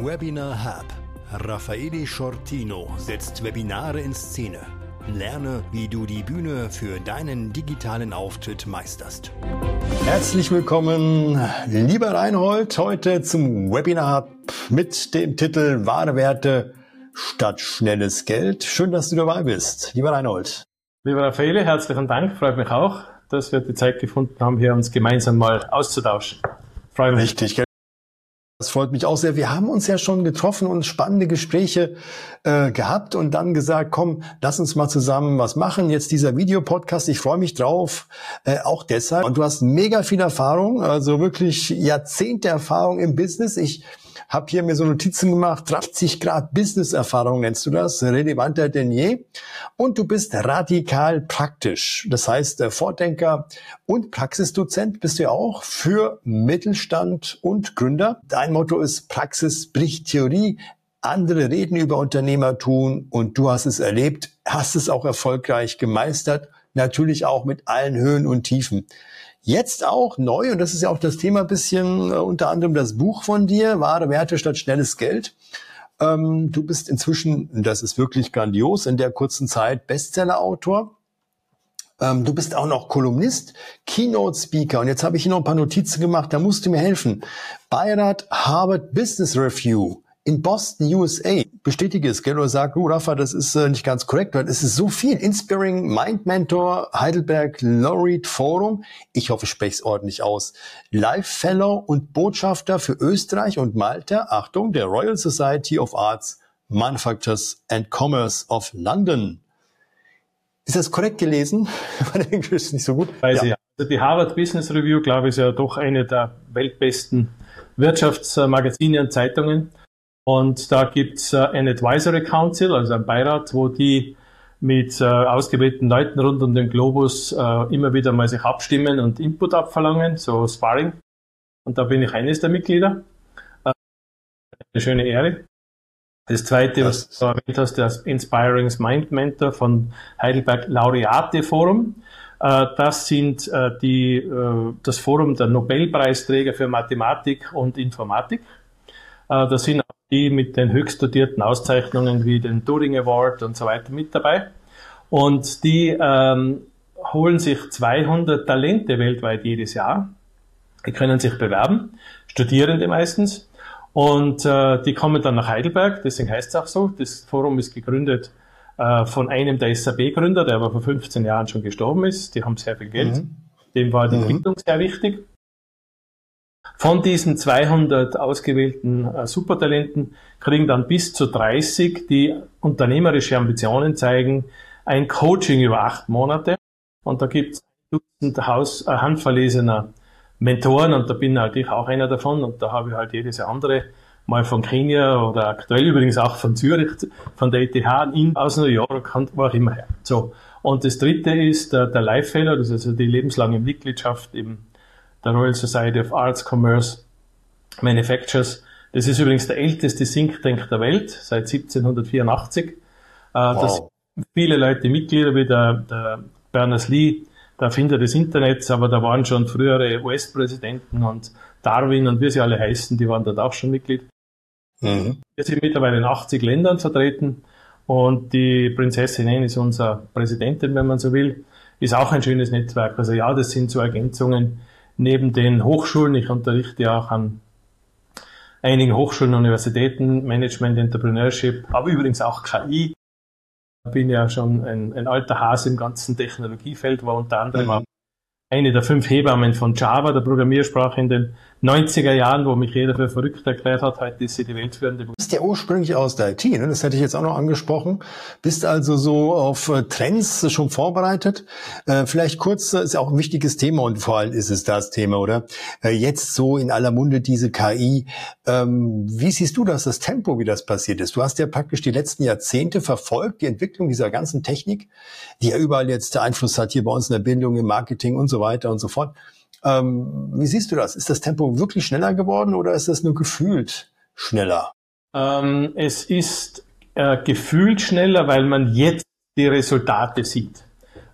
Webinar Hub. Raffaele Shortino setzt Webinare in Szene. Lerne, wie du die Bühne für deinen digitalen Auftritt meisterst. Herzlich willkommen, lieber Reinhold, heute zum Webinar Hub mit dem Titel Wahre Werte statt schnelles Geld. Schön, dass du dabei bist, lieber Reinhold. Lieber Raffaele, herzlichen Dank, freut mich auch, dass wir die Zeit gefunden haben, hier uns gemeinsam mal auszutauschen. Freue mich. Richtig, gell? Das freut mich auch sehr. Wir haben uns ja schon getroffen und spannende Gespräche gehabt und dann gesagt, komm, lass uns mal zusammen was machen. Jetzt dieser Videopodcast, ich freue mich drauf, auch deshalb. Und du hast mega viel Erfahrung, also wirklich Jahrzehnte Erfahrung im Business. Ich habe hier mir so Notizen gemacht, 30 Grad Business-Erfahrung nennst du das, relevanter denn je. Und du bist radikal praktisch. Das heißt, Vordenker und Praxisdozent bist du ja auch für Mittelstand und Gründer. Dein Motto ist, Praxis bricht Theorie. Andere reden über Unternehmertum und du hast es erlebt, hast es auch erfolgreich gemeistert. Natürlich auch mit allen Höhen und Tiefen. Jetzt auch neu, und das ist ja auch das Thema ein bisschen, unter anderem das Buch von dir, Wahre Werte statt schnelles Geld. Du bist inzwischen, das ist wirklich grandios, in der kurzen Zeit Bestseller-Autor. Du bist auch noch Kolumnist, Keynote-Speaker. Und jetzt habe ich hier noch ein paar Notizen gemacht, da musst du mir helfen. Beirat Harvard Business Review in Boston, USA. Bestätige es, gell? Oder sag, Rafa, das ist nicht ganz korrekt, weil es ist so viel. Inspiring Mind Mentor, Heidelberg Laureate Forum. Ich hoffe, ich spreche es ordentlich aus. Life Fellow und Botschafter für Österreich und Malta. Achtung, der Royal Society of Arts, Manufactures and Commerce of London. Ist das korrekt gelesen? Mein Englisch ist nicht so gut. Ja. Also die Harvard Business Review, glaube ich, ist ja doch eine der weltbesten Wirtschaftsmagazine und Zeitungen. Und da gibt's ein Advisory Council, also ein Beirat, wo die mit ausgewählten Leuten rund um den Globus immer wieder mal sich abstimmen und Input abverlangen, so Sparring. Und da bin ich eines der Mitglieder. Eine schöne Ehre. Das zweite, was du erwähnt hast, das Inspiring Mind Mentor von Heidelberg Laureate Forum. Das sind das Forum der Nobelpreisträger für Mathematik und Informatik. Das sind auch die mit den höchst dotierten Auszeichnungen wie den Turing Award und so weiter mit dabei. Und die holen sich 200 Talente weltweit jedes Jahr. Die können sich bewerben, Studierende meistens. Und die kommen dann nach Heidelberg, deswegen heißt es auch so. Das Forum ist gegründet von einem der SAP-Gründer, der aber vor 15 Jahren schon gestorben ist. Die haben sehr viel Geld. Dem war die Entwicklung sehr wichtig. Von diesen 200 ausgewählten Supertalenten kriegen dann bis zu 30, die unternehmerische Ambitionen zeigen, ein Coaching über 8 Monate. Und da gibt es Dutzend handverlesener Mentoren und da bin halt ich auch einer davon. Und da habe ich halt jedes andere, mal von Kenia oder aktuell übrigens auch von Zürich, von der ETH, aus New York und wo auch immer her. So. Und das dritte ist der Life Fellow, das ist also die lebenslange Mitgliedschaft im der Royal Society of Arts, Commerce, Manufactures. Das ist übrigens der älteste Think Tank der Welt, seit 1784. Da sind viele Leute Mitglieder, wie der Berners-Lee, der Erfinder des Internets, aber da waren schon frühere US-Präsidenten und Darwin und wie sie alle heißen, die waren dort auch schon Mitglied. Wir sind mittlerweile in 80 Ländern vertreten und die Prinzessin Anne ist unsere Präsidentin, wenn man so will, ist auch ein schönes Netzwerk. Also ja, das sind so Ergänzungen. Neben den Hochschulen, ich unterrichte ja auch an einigen Hochschulen und Universitäten, Management, Entrepreneurship, aber übrigens auch KI. Ich bin ja schon ein alter Hase im ganzen Technologiefeld, war unter anderem auch eine der 5 Hebammen von Java, der Programmiersprache in den 90er Jahren, wo mich jeder für verrückt erklärt hat. Heute ist sie die weltführende. Du bist ja ursprünglich aus der IT, ne? Das hätte ich jetzt auch noch angesprochen. Bist also so auf Trends schon vorbereitet. Vielleicht kurz, ist ja auch ein wichtiges Thema und vor allem ist es das Thema, oder? Jetzt so in aller Munde diese KI. Wie siehst du das Tempo, wie das passiert ist? Du hast ja praktisch die letzten Jahrzehnte verfolgt, die Entwicklung dieser ganzen Technik, die ja überall jetzt Einfluss hat, hier bei uns in der Bildung, im Marketing und so weiter und so fort. Wie siehst du das? Ist das Tempo wirklich schneller geworden oder ist das nur gefühlt schneller? Es ist gefühlt schneller, weil man jetzt die Resultate sieht.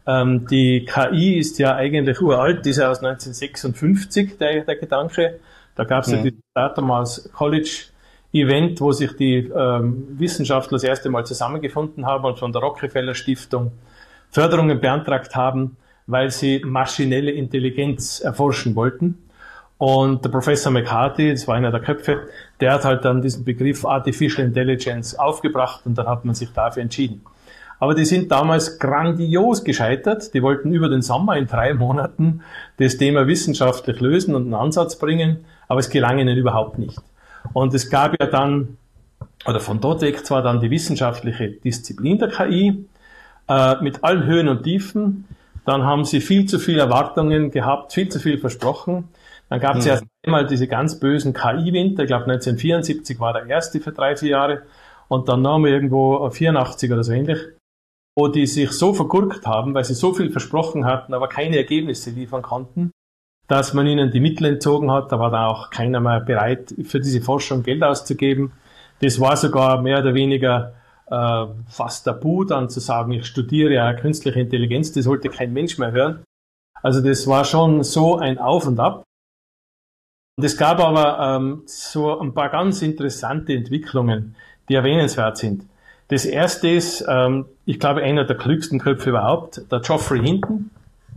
Die KI ist ja eigentlich uralt, die ist ja aus 1956, der Gedanke. Da gab es ja die damals College Event, wo sich die Wissenschaftler das erste Mal zusammengefunden haben und von der Rockefeller Stiftung Förderungen beantragt haben, weil sie maschinelle Intelligenz erforschen wollten. Und der Professor McCarthy, das war einer der Köpfe, der hat halt dann diesen Begriff Artificial Intelligence aufgebracht und dann hat man sich dafür entschieden. Aber die sind damals grandios gescheitert. Die wollten über den Sommer in 3 Monaten das Thema wissenschaftlich lösen und einen Ansatz bringen, aber es gelang ihnen überhaupt nicht. Und es gab ja dann, oder von dort weg zwar dann die wissenschaftliche Disziplin der KI, mit allen Höhen und Tiefen. Dann haben sie viel zu viele Erwartungen gehabt, viel zu viel versprochen. Dann gab es erst einmal diese ganz bösen KI-Winter. Ich glaube 1974 war der erste für 3-4 Jahre. Und dann noch mal irgendwo 84 oder so ähnlich, wo die sich so vergurkt haben, weil sie so viel versprochen hatten, aber keine Ergebnisse liefern konnten, dass man ihnen die Mittel entzogen hat. Da war dann auch keiner mehr bereit, für diese Forschung Geld auszugeben. Das war sogar mehr oder weniger fast tabu, dann zu sagen, ich studiere ja künstliche Intelligenz, das wollte kein Mensch mehr hören. Also das war schon so ein Auf und Ab. Und es gab aber so ein paar ganz interessante Entwicklungen, die erwähnenswert sind. Das erste ist, ich glaube, einer der klügsten Köpfe überhaupt, der Geoffrey Hinton.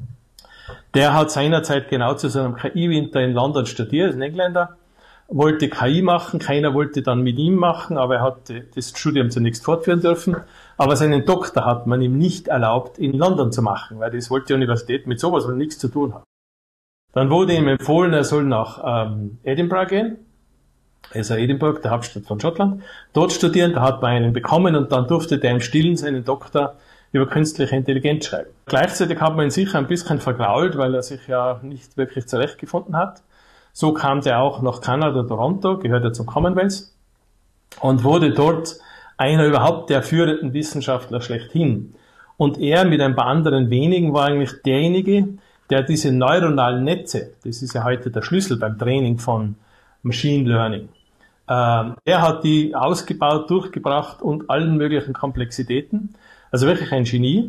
Der hat seinerzeit genau zu so einem KI-Winter in London studiert, ein Engländer, wollte KI machen, keiner wollte dann mit ihm machen, aber er hat das Studium zunächst fortführen dürfen. Aber seinen Doktor hat man ihm nicht erlaubt, in London zu machen, weil das wollte die Universität mit sowas wohl nichts zu tun haben. Dann wurde ihm empfohlen, er soll nach Edinburgh gehen, also Edinburgh, der Hauptstadt von Schottland, dort studieren, da hat man einen bekommen und dann durfte der im Stillen seinen Doktor über künstliche Intelligenz schreiben. Gleichzeitig hat man ihn sicher ein bisschen vergrault, weil er sich ja nicht wirklich zurechtgefunden hat. So kam der auch nach Kanada, Toronto, gehört er zum Commonwealth und wurde dort einer überhaupt der führenden Wissenschaftler schlechthin. Und er mit ein paar anderen wenigen war eigentlich derjenige, der diese neuronalen Netze, das ist ja heute der Schlüssel beim Training von Machine Learning, er hat die ausgebaut, durchgebracht und allen möglichen Komplexitäten. Also wirklich ein Genie.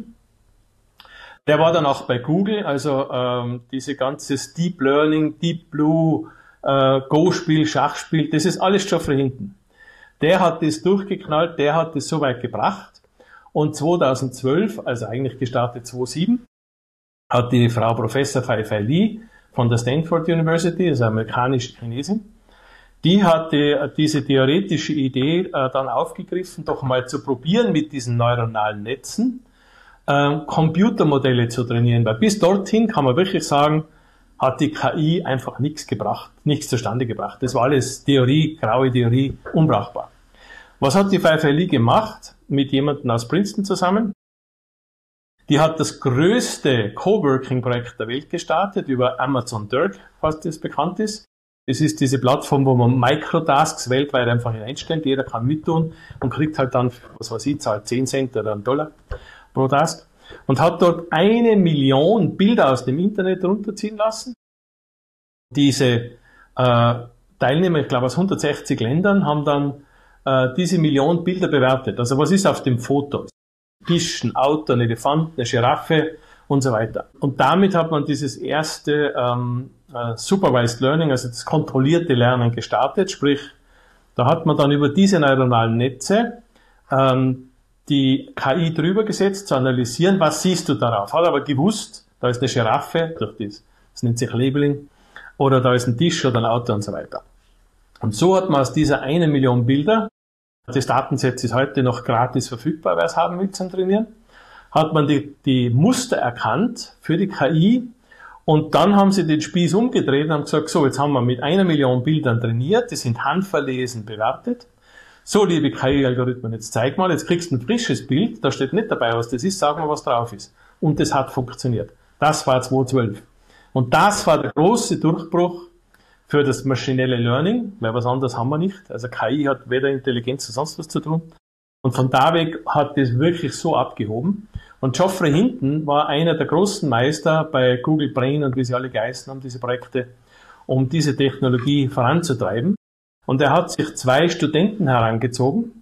Der war dann auch bei Google, also diese ganze Deep Learning, Deep Blue, Go-Spiel, Schachspiel, das ist alles Geoffrey Hinton. Der hat das durchgeknallt, der hat das so weit gebracht. Und 2012, also eigentlich gestartet 2007, hat die Frau Professor Fei-Fei Li von der Stanford University, also amerikanische Chinesin, die hatte diese theoretische Idee dann aufgegriffen, doch mal zu probieren mit diesen neuronalen Netzen, Computermodelle zu trainieren, weil bis dorthin kann man wirklich sagen, hat die KI einfach nichts gebracht, nichts zustande gebracht. Das war alles Theorie, graue Theorie, unbrauchbar. Was hat die Fei-Fei Li gemacht mit jemandem aus Princeton zusammen? Die hat das größte Coworking-Projekt der Welt gestartet über Amazon Dirk, falls das bekannt ist. Es ist diese Plattform, wo man Microtasks weltweit einfach hineinstellt. Jeder kann mittun und kriegt halt dann, was weiß ich, zahlt 10 Cent oder $1 pro Task. Und hat dort 1 Million Bilder aus dem Internet runterziehen lassen. Diese Teilnehmer, ich glaube aus 160 Ländern, haben dann diese Million Bilder bewertet. Also was ist auf dem Foto? Tisch, ein Auto, ein Elefant, eine Giraffe und so weiter. Und damit hat man dieses erste Supervised Learning, also das kontrollierte Lernen gestartet. Sprich, da hat man dann über diese neuronalen Netze die KI drüber gesetzt, zu analysieren, was siehst du darauf. Hat aber gewusst, da ist eine Giraffe, durch das nennt sich Labeling, oder da ist ein Tisch oder ein Auto und so weiter. Und so hat man aus dieser 1 Million Bilder, das Datenset ist heute noch gratis verfügbar, wer es haben will zum Trainieren, hat man die Muster erkannt für die KI und dann haben sie den Spieß umgedreht und haben gesagt, so, jetzt haben wir mit 1 Million Bildern trainiert, die sind handverlesen bewertet. So, liebe KI-Algorithmen, jetzt zeig mal, jetzt kriegst du ein frisches Bild, da steht nicht dabei, was das ist, sag mal, was drauf ist. Und das hat funktioniert. Das war 2012. Und das war der große Durchbruch für das maschinelle Learning, weil was anderes haben wir nicht. Also KI hat weder Intelligenz noch sonst was zu tun. Und von da weg hat das wirklich so abgehoben. Und Geoffrey Hinton war einer der großen Meister bei Google Brain und wie sie alle geheißen haben, diese Projekte, um diese Technologie voranzutreiben. Und er hat sich 2 Studenten herangezogen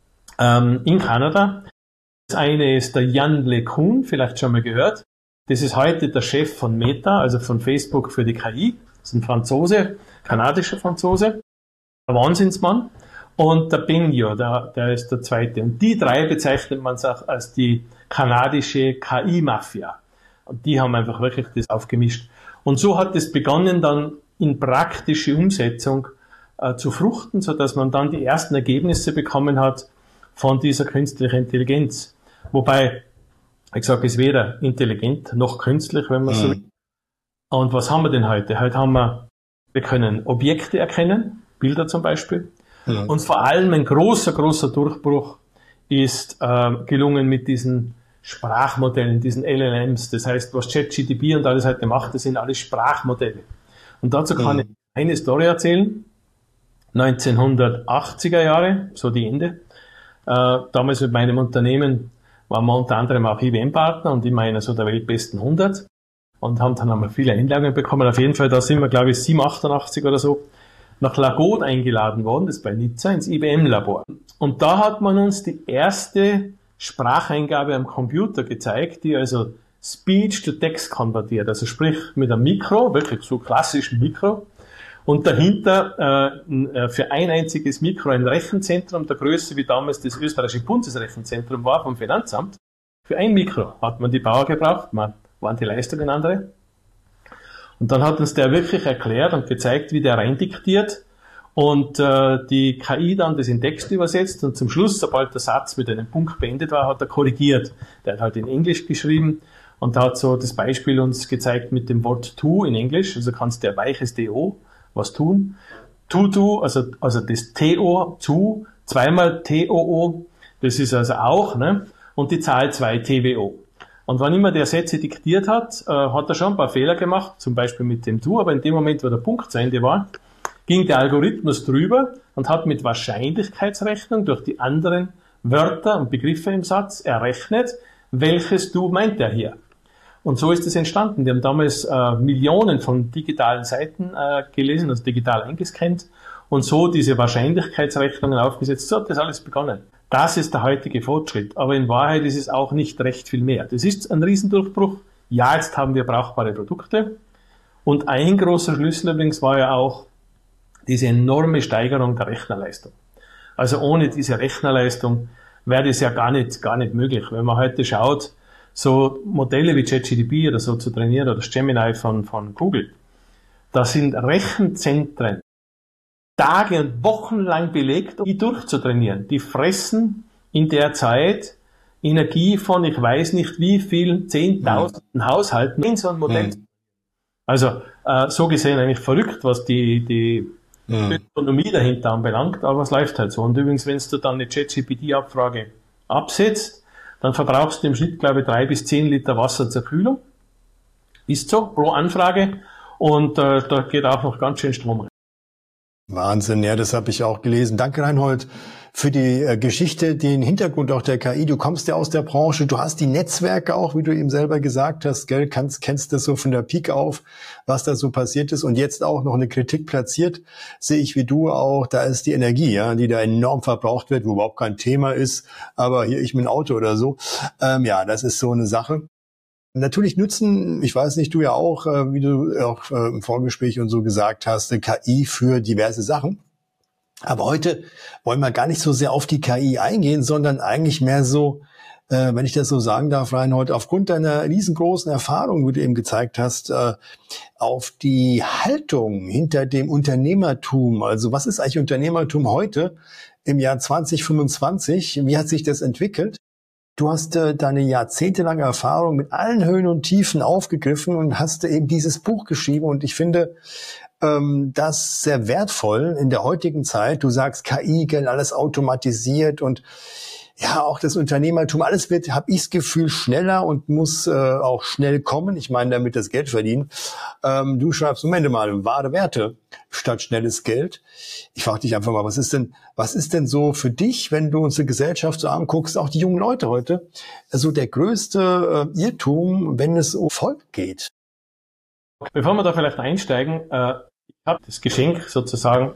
in Kanada. Das eine ist der Yann LeCun, vielleicht schon mal gehört. Das ist heute der Chef von Meta, also von Facebook für die KI. Das ist ein Franzose, kanadischer Franzose, ein Wahnsinnsmann. und der Bengio, der ist der zweite. Und die drei bezeichnet man auch als die kanadische KI-Mafia. Und die haben einfach wirklich das aufgemischt. Und so hat es begonnen, dann in praktische Umsetzung zu fruchten, so dass man dann die ersten Ergebnisse bekommen hat von dieser künstlichen Intelligenz. Wobei, ich sage, es ist weder intelligent noch künstlich, wenn man so will. Und was haben wir denn heute? Heute haben wir können Objekte erkennen, Bilder zum Beispiel. Ja. Und vor allem ein großer Durchbruch ist gelungen mit diesen Sprachmodellen, diesen LLMs. Das heißt, was ChatGPT und alles heute macht, das sind alles Sprachmodelle. Und dazu kann ich eine Story erzählen. 1980er Jahre, so die Ende. Damals mit meinem Unternehmen waren wir unter anderem auch IBM-Partner und immer einer so der weltbesten 100 und haben dann einmal viele Einladungen bekommen. Auf jeden Fall, da sind wir, glaube ich, 87 oder so, nach Lagod eingeladen worden, das ist bei Nizza, ins IBM-Labor. Und da hat man uns die erste Spracheingabe am Computer gezeigt, die also Speech to Text konvertiert, also sprich mit einem Mikro, wirklich so klassischen Mikro, und dahinter für ein einziges Mikro ein Rechenzentrum der Größe, wie damals das österreichische Bundesrechenzentrum war vom Finanzamt. Für ein Mikro hat man die Power gebraucht, waren die Leistungen andere. Und dann hat uns der wirklich erklärt und gezeigt, wie der reindiktiert und die KI dann das in Text übersetzt und zum Schluss, sobald der Satz mit einem Punkt beendet war, hat er korrigiert. Der hat halt in Englisch geschrieben und hat so das Beispiel uns gezeigt mit dem Wort to in Englisch, also kannst du ein weiches DO was tun. To, also das TO, zu, zweimal TOO, das ist also auch, ne? Und die Zahl 2, TWO. Und wann immer der Sätze diktiert hat, hat er schon ein paar Fehler gemacht, zum Beispiel mit dem to, aber in dem Moment, wo der Punkt zu Ende war, ging der Algorithmus drüber und hat mit Wahrscheinlichkeitsrechnung durch die anderen Wörter und Begriffe im Satz errechnet, welches du meint er hier. Und so ist es entstanden. Die haben damals Millionen von digitalen Seiten gelesen, also digital eingescannt und so diese Wahrscheinlichkeitsrechnungen aufgesetzt. So hat das alles begonnen. Das ist der heutige Fortschritt. Aber in Wahrheit ist es auch nicht recht viel mehr. Das ist ein Riesendurchbruch. Ja, jetzt haben wir brauchbare Produkte. Und ein großer Schlüssel übrigens war ja auch diese enorme Steigerung der Rechnerleistung. Also ohne diese Rechnerleistung wäre das ja gar nicht möglich. Wenn man heute schaut, so Modelle wie ChatGPT oder so zu trainieren oder das Gemini von Google, da sind Rechenzentren Tage und Wochen lang belegt, um die durchzutrainieren. Die fressen in der Zeit Energie von ich weiß nicht wie vielen 10.000 Haushalten in so ein Modell. Also so gesehen eigentlich verrückt, was die Ökonomie dahinter anbelangt, aber es läuft halt so. Und übrigens, wenn du dann eine ChatGPT-Abfrage absetzt, dann verbrauchst du im Schnitt, glaube ich, 3 bis 10 Liter Wasser zur Kühlung. Ist so, pro Anfrage. Und da geht auch noch ganz schön Strom rein. Wahnsinn, ja, das habe ich auch gelesen. Danke, Reinhold, für die Geschichte, den Hintergrund auch der KI. Du kommst ja aus der Branche, du hast die Netzwerke auch, wie du eben selber gesagt hast, gell, kennst das so von der Pike auf, was da so passiert ist und jetzt auch noch eine Kritik platziert, sehe ich wie du auch, da ist die Energie, ja, die da enorm verbraucht wird, wo überhaupt kein Thema ist, aber hier ich mit dem Auto oder so, ja, das ist so eine Sache. Natürlich nutzen, ich weiß nicht, du ja auch, wie du auch im Vorgespräch und so gesagt hast, KI für diverse Sachen. Aber heute wollen wir gar nicht so sehr auf die KI eingehen, sondern eigentlich mehr so, wenn ich das so sagen darf, Reinhold, aufgrund deiner riesengroßen Erfahrung, wie du eben gezeigt hast, auf die Haltung hinter dem Unternehmertum. Also was ist eigentlich Unternehmertum heute im Jahr 2025? Wie hat sich das entwickelt? Du hast deine jahrzehntelange Erfahrung mit allen Höhen und Tiefen aufgegriffen und hast eben dieses Buch geschrieben. Und ich finde das sehr wertvoll in der heutigen Zeit. Du sagst KI, gell, alles automatisiert und ja, auch das Unternehmertum, alles wird, habe ich das Gefühl, schneller und muss auch schnell kommen. Ich meine damit das Geld verdienen. Du schreibst, Moment mal, wahre Werte statt schnelles Geld. Ich frage dich einfach mal, was ist denn so für dich, wenn du unsere Gesellschaft so anguckst, auch die jungen Leute heute, also der größte Irrtum, wenn es um Erfolg geht? Bevor wir da vielleicht einsteigen, ich habe das Geschenk sozusagen,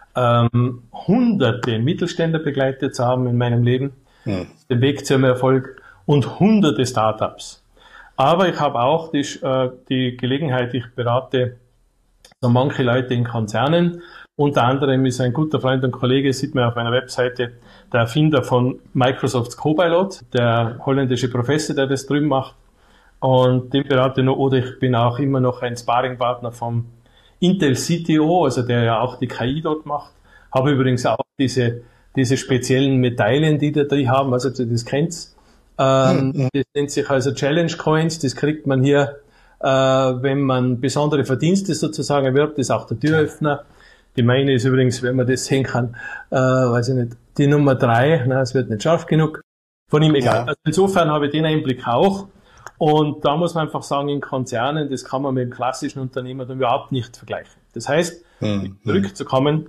hunderte Mittelständler begleitet zu haben in meinem Leben, den Weg zum Erfolg und hunderte Startups. Aber ich habe auch die Gelegenheit, ich berate so manche Leute in Konzernen Unter anderem ist ein guter Freund und Kollege, sieht man auf meiner Webseite, der Erfinder von Microsofts Copilot, der holländische Professor, der das drüben macht. Und den berate ich noch, oder ich bin auch immer noch ein Sparringpartner vom Intel CTO, also der ja auch die KI dort macht. Habe übrigens auch diese speziellen Medaillen, die die haben, also das kennt's. Das nennt sich also Challenge Coins, das kriegt man hier, wenn man besondere Verdienste sozusagen erwirbt, das ist auch der Türöffner. Die meine ist übrigens, wenn man das sehen kann, weiß ich nicht, die Nummer 3, es wird nicht scharf genug, von ihm egal. Ja. Also insofern habe ich den Einblick auch. Und da muss man einfach sagen, in Konzernen, das kann man mit dem klassischen Unternehmertum überhaupt nicht vergleichen. Das heißt, zurückzukommen,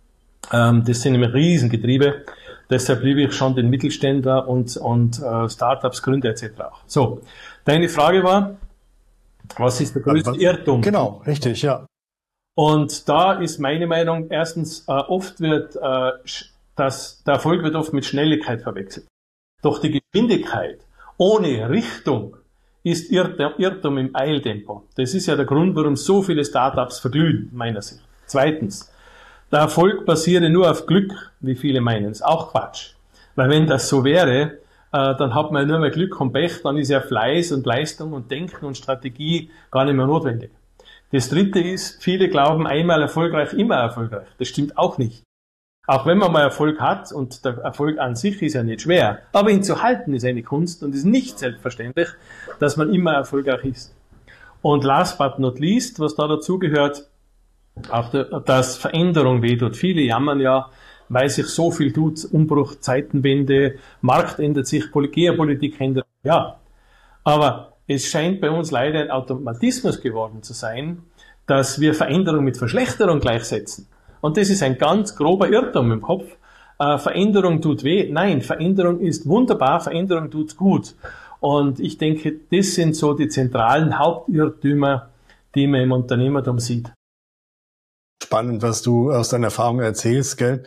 das sind nämlich Riesengetriebe, deshalb liebe ich schon den Mittelständler und Startups, Gründer etc. auch. So, deine Frage war, was ist der größte Irrtum? Genau, richtig, ja. Und da ist meine Meinung, erstens, oft wird, der Erfolg wird oft mit Schnelligkeit verwechselt. Doch die Geschwindigkeit ohne Richtung ist Irrtum im Eiltempo. Das ist ja der Grund, warum so viele Startups verglühen, meiner Sicht. Zweitens, der Erfolg basiere nur auf Glück, wie viele meinen. Das ist auch Quatsch. Weil wenn das so wäre, dann hat man nur mehr Glück und Pech, dann ist ja Fleiß und Leistung und Denken und Strategie gar nicht mehr notwendig. Das Dritte ist, viele glauben, einmal erfolgreich, immer erfolgreich. Das stimmt auch nicht. Auch wenn man mal Erfolg hat, und der Erfolg an sich ist ja nicht schwer, aber ihn zu halten ist eine Kunst und ist nicht selbstverständlich, dass man immer erfolgreich ist. Und last but not least, was da dazu gehört, auch dass Veränderung wehtut. Viele jammern ja, weil sich so viel tut, Umbruch, Zeitenwende, Markt ändert sich, Geopolitik ändert sich. Ja, aber es scheint bei uns leider ein Automatismus geworden zu sein, dass wir Veränderung mit Verschlechterung gleichsetzen. Und das ist ein ganz grober Irrtum im Kopf. Veränderung tut weh. Nein, Veränderung ist wunderbar, Veränderung tut gut. Und ich denke, das sind so die zentralen Hauptirrtümer, die man im Unternehmertum sieht. Spannend, was du aus deiner Erfahrung erzählst, gell?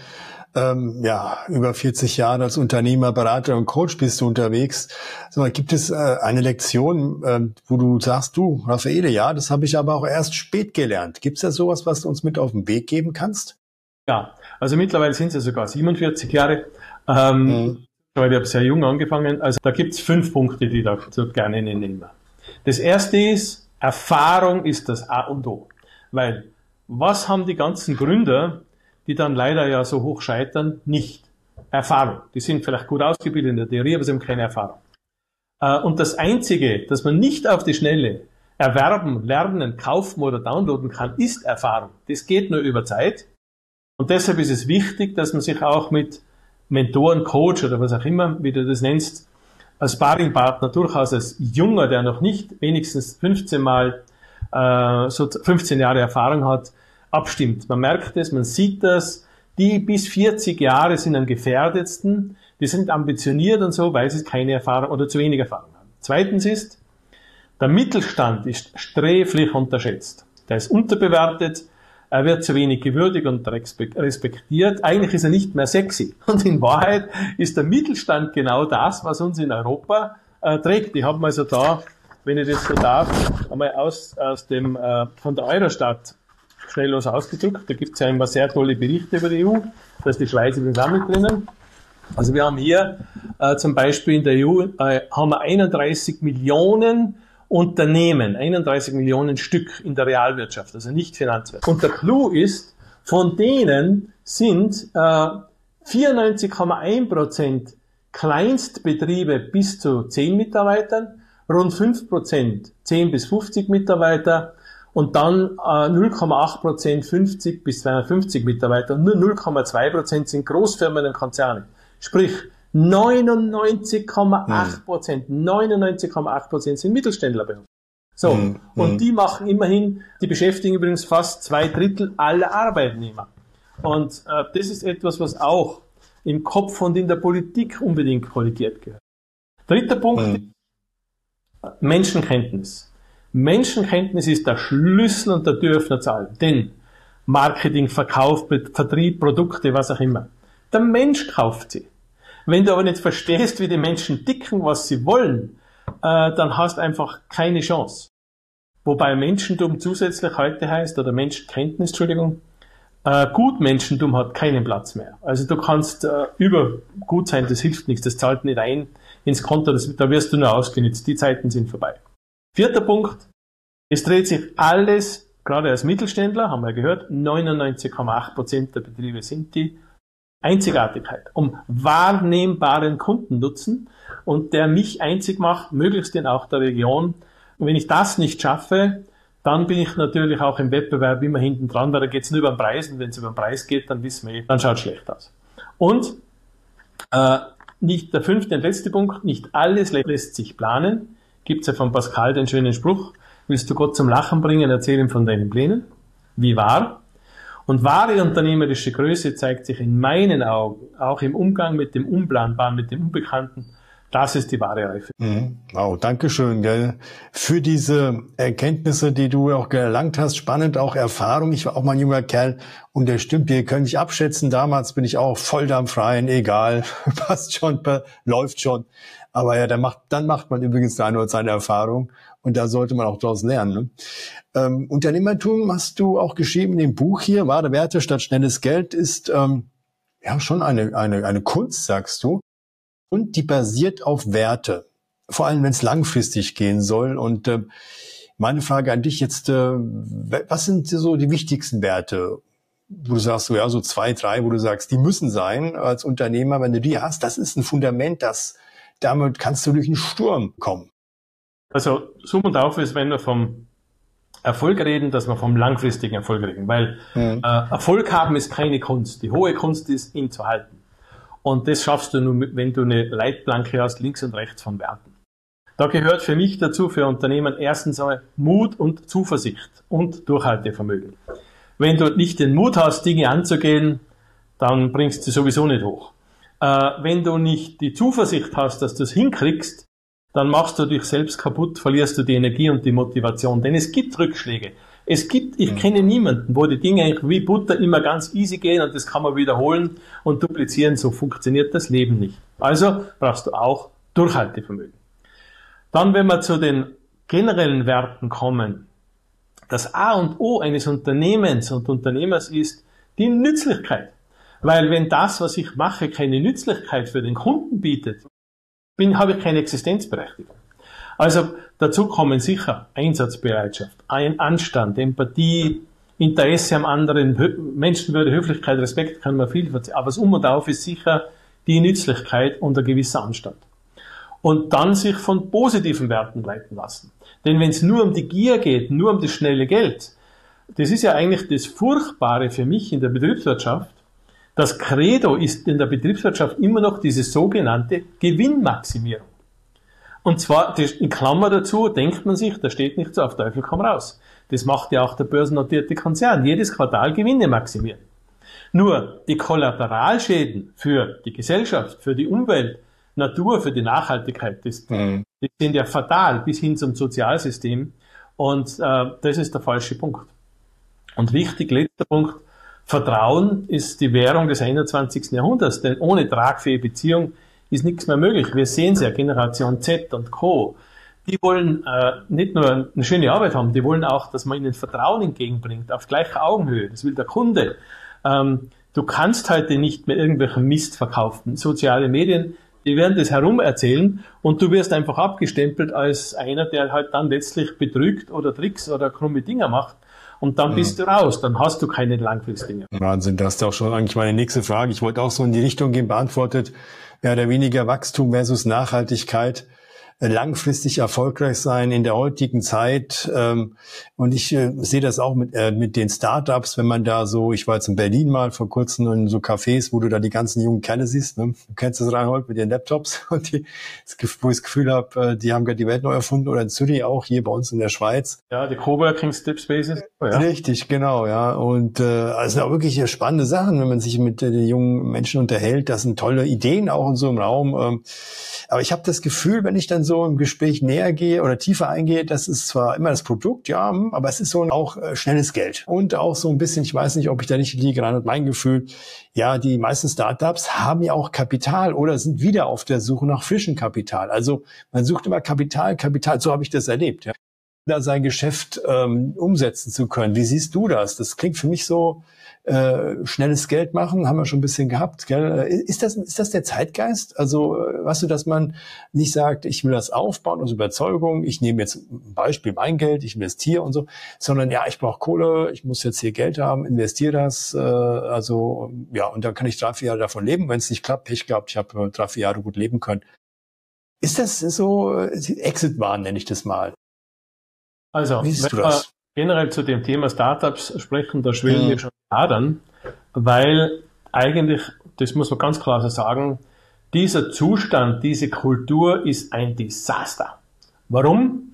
Über 40 Jahre als Unternehmer, Berater und Coach bist du unterwegs. So, gibt es eine Lektion, wo du sagst, du, Raffaele, ja, das habe ich aber auch erst spät gelernt. Gibt es da sowas, was du uns mit auf den Weg geben kannst? Ja, also mittlerweile sind es ja sogar 47 Jahre. Weil ich habe sehr jung angefangen. Also da gibt es 5 Punkte, die ich da so gerne nennen. Das erste ist, Erfahrung ist das A und O. Weil, was haben die ganzen Gründer, die dann leider ja so hoch scheitern, nicht? Erfahrung. Die sind vielleicht gut ausgebildet in der Theorie, aber sie haben keine Erfahrung. Und das Einzige, das man nicht auf die Schnelle erwerben, lernen, kaufen oder downloaden kann, ist Erfahrung. Das geht nur über Zeit. Und deshalb ist es wichtig, dass man sich auch mit Mentoren, Coach oder was auch immer, wie du das nennst, als Sparringpartner durchaus als Junger, der noch nicht wenigstens 15 Jahre Erfahrung hat, abstimmt. Man merkt es, man sieht das. Die bis 40 Jahre sind am gefährdetsten. Die sind ambitioniert und so, weil sie keine Erfahrung oder zu wenig Erfahrung haben. Zweitens ist, der Mittelstand ist sträflich unterschätzt. Der ist unterbewertet, er wird zu wenig gewürdigt und respektiert. Eigentlich ist er nicht mehr sexy. Und in Wahrheit ist der Mittelstand genau das, was uns in Europa trägt. Ich habe also da, wenn ich das so darf, einmal von der Eurostat schnelllos ausgedrückt. Da gibt es ja immer sehr tolle Berichte über die EU. Da ist die Schweiz übrigens auch mit drinnen. Also wir haben hier zum Beispiel in der EU haben wir 31 Millionen Unternehmen, 31 Millionen Stück in der Realwirtschaft, also nicht Finanzwirtschaft. Und der Clou ist, von denen sind 94,1% Kleinstbetriebe bis zu 10 Mitarbeitern, rund 5% 10 bis 50 Mitarbeiter und dann 0,8% 50 bis 250 Mitarbeiter und nur 0,2% sind Großfirmen und Konzerne. Sprich, 99,8% sind Mittelständler bei uns. So, und die machen immerhin, die beschäftigen übrigens fast 2/3 aller Arbeitnehmer. Und das ist etwas, was auch im Kopf und in der Politik unbedingt korrigiert gehört. Dritter Punkt, Menschenkenntnis. Menschenkenntnis ist der Schlüssel und der Türöffner zu allem. Denn Marketing, Verkauf, Vertrieb, Produkte, was auch immer. Der Mensch kauft sie. Wenn du aber nicht verstehst, wie die Menschen ticken, was sie wollen, dann hast du einfach keine Chance. Wobei Menschentum zusätzlich heute heißt, oder Menschenkenntnis, Entschuldigung, Gutmenschentum hat keinen Platz mehr. Also du kannst über gut sein, das hilft nichts, das zahlt nicht ein ins Konto, da wirst du nur ausgenutzt. Die Zeiten sind vorbei. 4. Punkt, es dreht sich alles, gerade als Mittelständler, haben wir gehört, 99,8% der Betriebe sind die Einzigartigkeit, um wahrnehmbaren Kundennutzen und der mich einzig macht, möglichst in auch der Region. Und wenn ich das nicht schaffe, dann bin ich natürlich auch im Wettbewerb immer hinten dran, weil da geht es nur über den Preis und wenn es über den Preis geht, dann wissen wir, dann schaut es schlecht aus. Und nicht der 5. und letzte Punkt, nicht alles lässt sich planen. Gibt es ja von Pascal den schönen Spruch, willst du Gott zum Lachen bringen, erzähl ihm von deinen Plänen. Wie wahr? Und wahre unternehmerische Größe zeigt sich in meinen Augen auch im Umgang mit dem Unplanbaren, mit dem Unbekannten. Das ist die wahre Reife. Wow, Dankeschön, gell, für diese Erkenntnisse, die du auch erlangt hast. Spannend, auch Erfahrung. Ich war auch mal ein junger Kerl und der stimmt, wir können nicht abschätzen. Damals bin ich auch Volldampfrein, egal, passt schon, läuft schon. Aber ja, dann macht man übrigens eine oder seine Erfahrung und da sollte man auch daraus lernen. Ne? Unternehmertum hast du auch geschrieben in dem Buch hier, wahre Werte statt schnelles Geld ist ja schon eine Kunst, sagst du. Und die basiert auf Werte, vor allem wenn es langfristig gehen soll. Und meine Frage an dich jetzt, was sind so die wichtigsten Werte, wo du sagst, so, ja, so 2, 3, wo du sagst, die müssen sein als Unternehmer, wenn du die hast, das ist ein Fundament, damit kannst du durch einen Sturm kommen. Also Sum und Auf ist, wenn wir vom Erfolg reden, dass wir vom langfristigen Erfolg reden, weil Erfolg haben ist keine Kunst. Die hohe Kunst ist, ihn zu halten. Und das schaffst du nur, wenn du eine Leitplanke hast, links und rechts von Werten. Da gehört für mich dazu, für Unternehmen, erstens einmal Mut und Zuversicht und Durchhaltevermögen. Wenn du nicht den Mut hast, Dinge anzugehen, dann bringst du sowieso nicht hoch. Wenn du nicht die Zuversicht hast, dass du es hinkriegst, dann machst du dich selbst kaputt, verlierst du die Energie und die Motivation. Denn es gibt Rückschläge. Ich kenne niemanden, wo die Dinge wie Butter immer ganz easy gehen und das kann man wiederholen und duplizieren. So funktioniert das Leben nicht. Also brauchst du auch Durchhaltevermögen. Dann, wenn wir zu den generellen Werten kommen, das A und O eines Unternehmens und Unternehmers ist die Nützlichkeit. Weil wenn das, was ich mache, keine Nützlichkeit für den Kunden bietet, habe ich keine Existenzberechtigung. Also dazu kommen sicher Einsatzbereitschaft, Anstand, Empathie, Interesse am anderen, Menschenwürde, Höflichkeit, Respekt, kann man viel verzichten. Aber das Um und Auf ist sicher die Nützlichkeit und ein gewisser Anstand. Und dann sich von positiven Werten leiten lassen. Denn wenn es nur um die Gier geht, nur um das schnelle Geld, das ist ja eigentlich das Furchtbare für mich in der Betriebswirtschaft. Das Credo ist in der Betriebswirtschaft immer noch diese sogenannte Gewinnmaximierung. Und zwar, in Klammer dazu, denkt man sich, da steht nicht so, auf Teufel komm raus. Das macht ja auch der börsennotierte Konzern. Jedes Quartal Gewinne maximieren. Nur die Kollateralschäden für die Gesellschaft, für die Umwelt, Natur, für die Nachhaltigkeit, die sind ja fatal bis hin zum Sozialsystem. Und das ist der falsche Punkt. Und wichtig, letzter Punkt, Vertrauen ist die Währung des 21. Jahrhunderts, denn ohne tragfähige Beziehung ist nichts mehr möglich. Wir sehen es ja, Generation Z und Co. Die wollen nicht nur eine schöne Arbeit haben, die wollen auch, dass man ihnen Vertrauen entgegenbringt, auf gleicher Augenhöhe. Das will der Kunde. Du kannst heute nicht mehr irgendwelchen Mist verkaufen. Soziale Medien, die werden das herum erzählen und du wirst einfach abgestempelt als einer, der halt dann letztlich betrügt oder Tricks oder krumme Dinger macht. Und dann bist du raus, dann hast du keine langfristigen. Wahnsinn, das ist auch schon eigentlich meine nächste Frage. Ich wollte auch so in die Richtung gehen, beantwortet, mehr oder weniger Wachstum versus Nachhaltigkeit, langfristig erfolgreich sein in der heutigen Zeit. Und ich sehe das auch mit den Startups, wenn man da so, ich war jetzt in Berlin mal vor kurzem in so Cafés, wo du da die ganzen jungen Kerle siehst, ne? Du kennst das, Reinhold, mit den Laptops, und wo ich das Gefühl habe, die haben gerade die Welt neu erfunden, oder in Zürich auch, hier bei uns in der Schweiz. Ja, die Coworking Spaces. Oh, ja. Richtig, genau, ja. Und es sind auch wirklich spannende Sachen, wenn man sich mit den jungen Menschen unterhält. Das sind tolle Ideen auch in so einem Raum. Aber ich habe das Gefühl, wenn ich dann so im Gespräch näher gehe oder tiefer eingehe, das ist zwar immer das Produkt, ja, aber es ist so auch schnelles Geld. Und auch so ein bisschen, ich weiß nicht, ob ich da nicht liege, gerade mein Gefühl, ja, die meisten Startups haben ja auch Kapital oder sind wieder auf der Suche nach frischem Kapital. Also man sucht immer Kapital, so habe ich das erlebt, ja. Da sein Geschäft umsetzen zu können. Wie siehst du das? Das klingt für mich so, schnelles Geld machen, haben wir schon ein bisschen gehabt, gell? Ist das der Zeitgeist? Also, weißt du, dass man nicht sagt, ich will das aufbauen aus Überzeugung, ich nehme jetzt ein Beispiel, mein Geld, ich investiere und so, sondern ja, ich brauche Kohle, ich muss jetzt hier Geld haben, investiere das, und dann kann ich 3-4 Jahre davon leben. Wenn es nicht klappt, Pech gehabt, ich habe 3-4 Jahre gut leben können. Ist das so Exit-Wahn, nenne ich das mal? Also, wenn wir generell zu dem Thema Startups sprechen, da schwellen wir schon hadern, weil eigentlich, das muss man ganz klar so sagen, dieser Zustand, diese Kultur ist ein Desaster. Warum?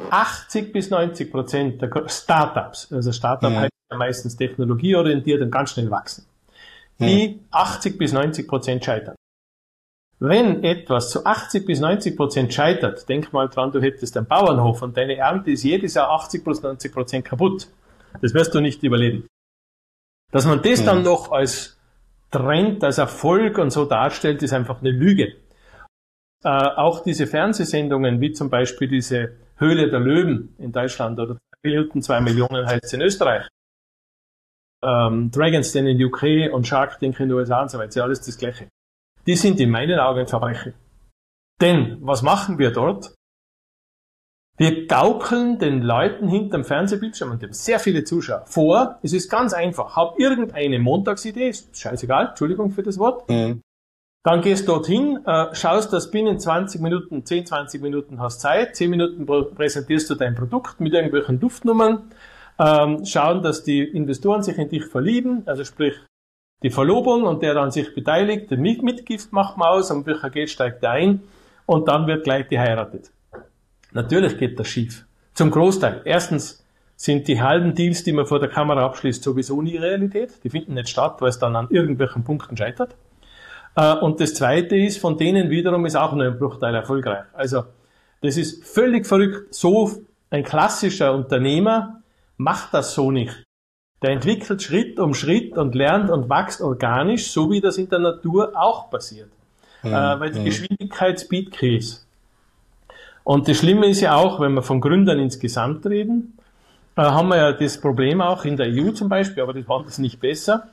80-90% der Startups, also Startup heißt ja meistens technologieorientiert und ganz schnell wachsen, die 80-90% scheitern. Wenn etwas zu 80-90% scheitert, denk mal dran, du hättest einen Bauernhof und deine Ernte ist jedes Jahr 80-90% kaputt. Das wirst du nicht überleben. Dass man das dann noch als Trend, als Erfolg und so darstellt, ist einfach eine Lüge. Auch diese Fernsehsendungen, wie zum Beispiel diese Höhle der Löwen in Deutschland oder 2 Millionen heißt es in Österreich, Dragon's Den in UK und Shark Tank in den USA und so weiter, ist ja alles das Gleiche. Die sind in meinen Augen Verbrechen. Denn, was machen wir dort? Wir gaukeln den Leuten hinterm Fernsehbildschirm, und die haben sehr viele Zuschauer, vor, es ist ganz einfach, hab irgendeine Montagsidee, ist scheißegal, Entschuldigung für das Wort, dann gehst dorthin, schaust, dass binnen 20 Minuten hast Zeit, 10 Minuten präsentierst du dein Produkt mit irgendwelchen Duftnummern, schauen, dass die Investoren sich in dich verlieben, also sprich, die Verlobung und der dann sich beteiligt, den Mitgift macht man aus, um welcher Geld steigt er ein und dann wird gleich geheiratet. Natürlich geht das schief. Zum Großteil. Erstens sind die halben Deals, die man vor der Kamera abschließt, sowieso nie Realität. Die finden nicht statt, weil es dann an irgendwelchen Punkten scheitert. Und das Zweite ist, von denen wiederum ist auch nur ein Bruchteil erfolgreich. Also das ist völlig verrückt. So ein klassischer Unternehmer macht das so nicht. Der entwickelt Schritt um Schritt und lernt und wächst organisch, so wie das in der Natur auch passiert. Weil die Geschwindigkeit Speed kills. Und das Schlimme ist ja auch, wenn wir von Gründern insgesamt reden, haben wir ja das Problem auch in der EU zum Beispiel, aber das war das nicht besser,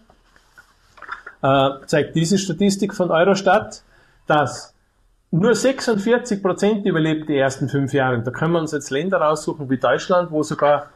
zeigt diese Statistik von Eurostat, dass nur 46% überlebt die ersten 5 Jahre. Und da können wir uns jetzt Länder raussuchen wie Deutschland, wo sogar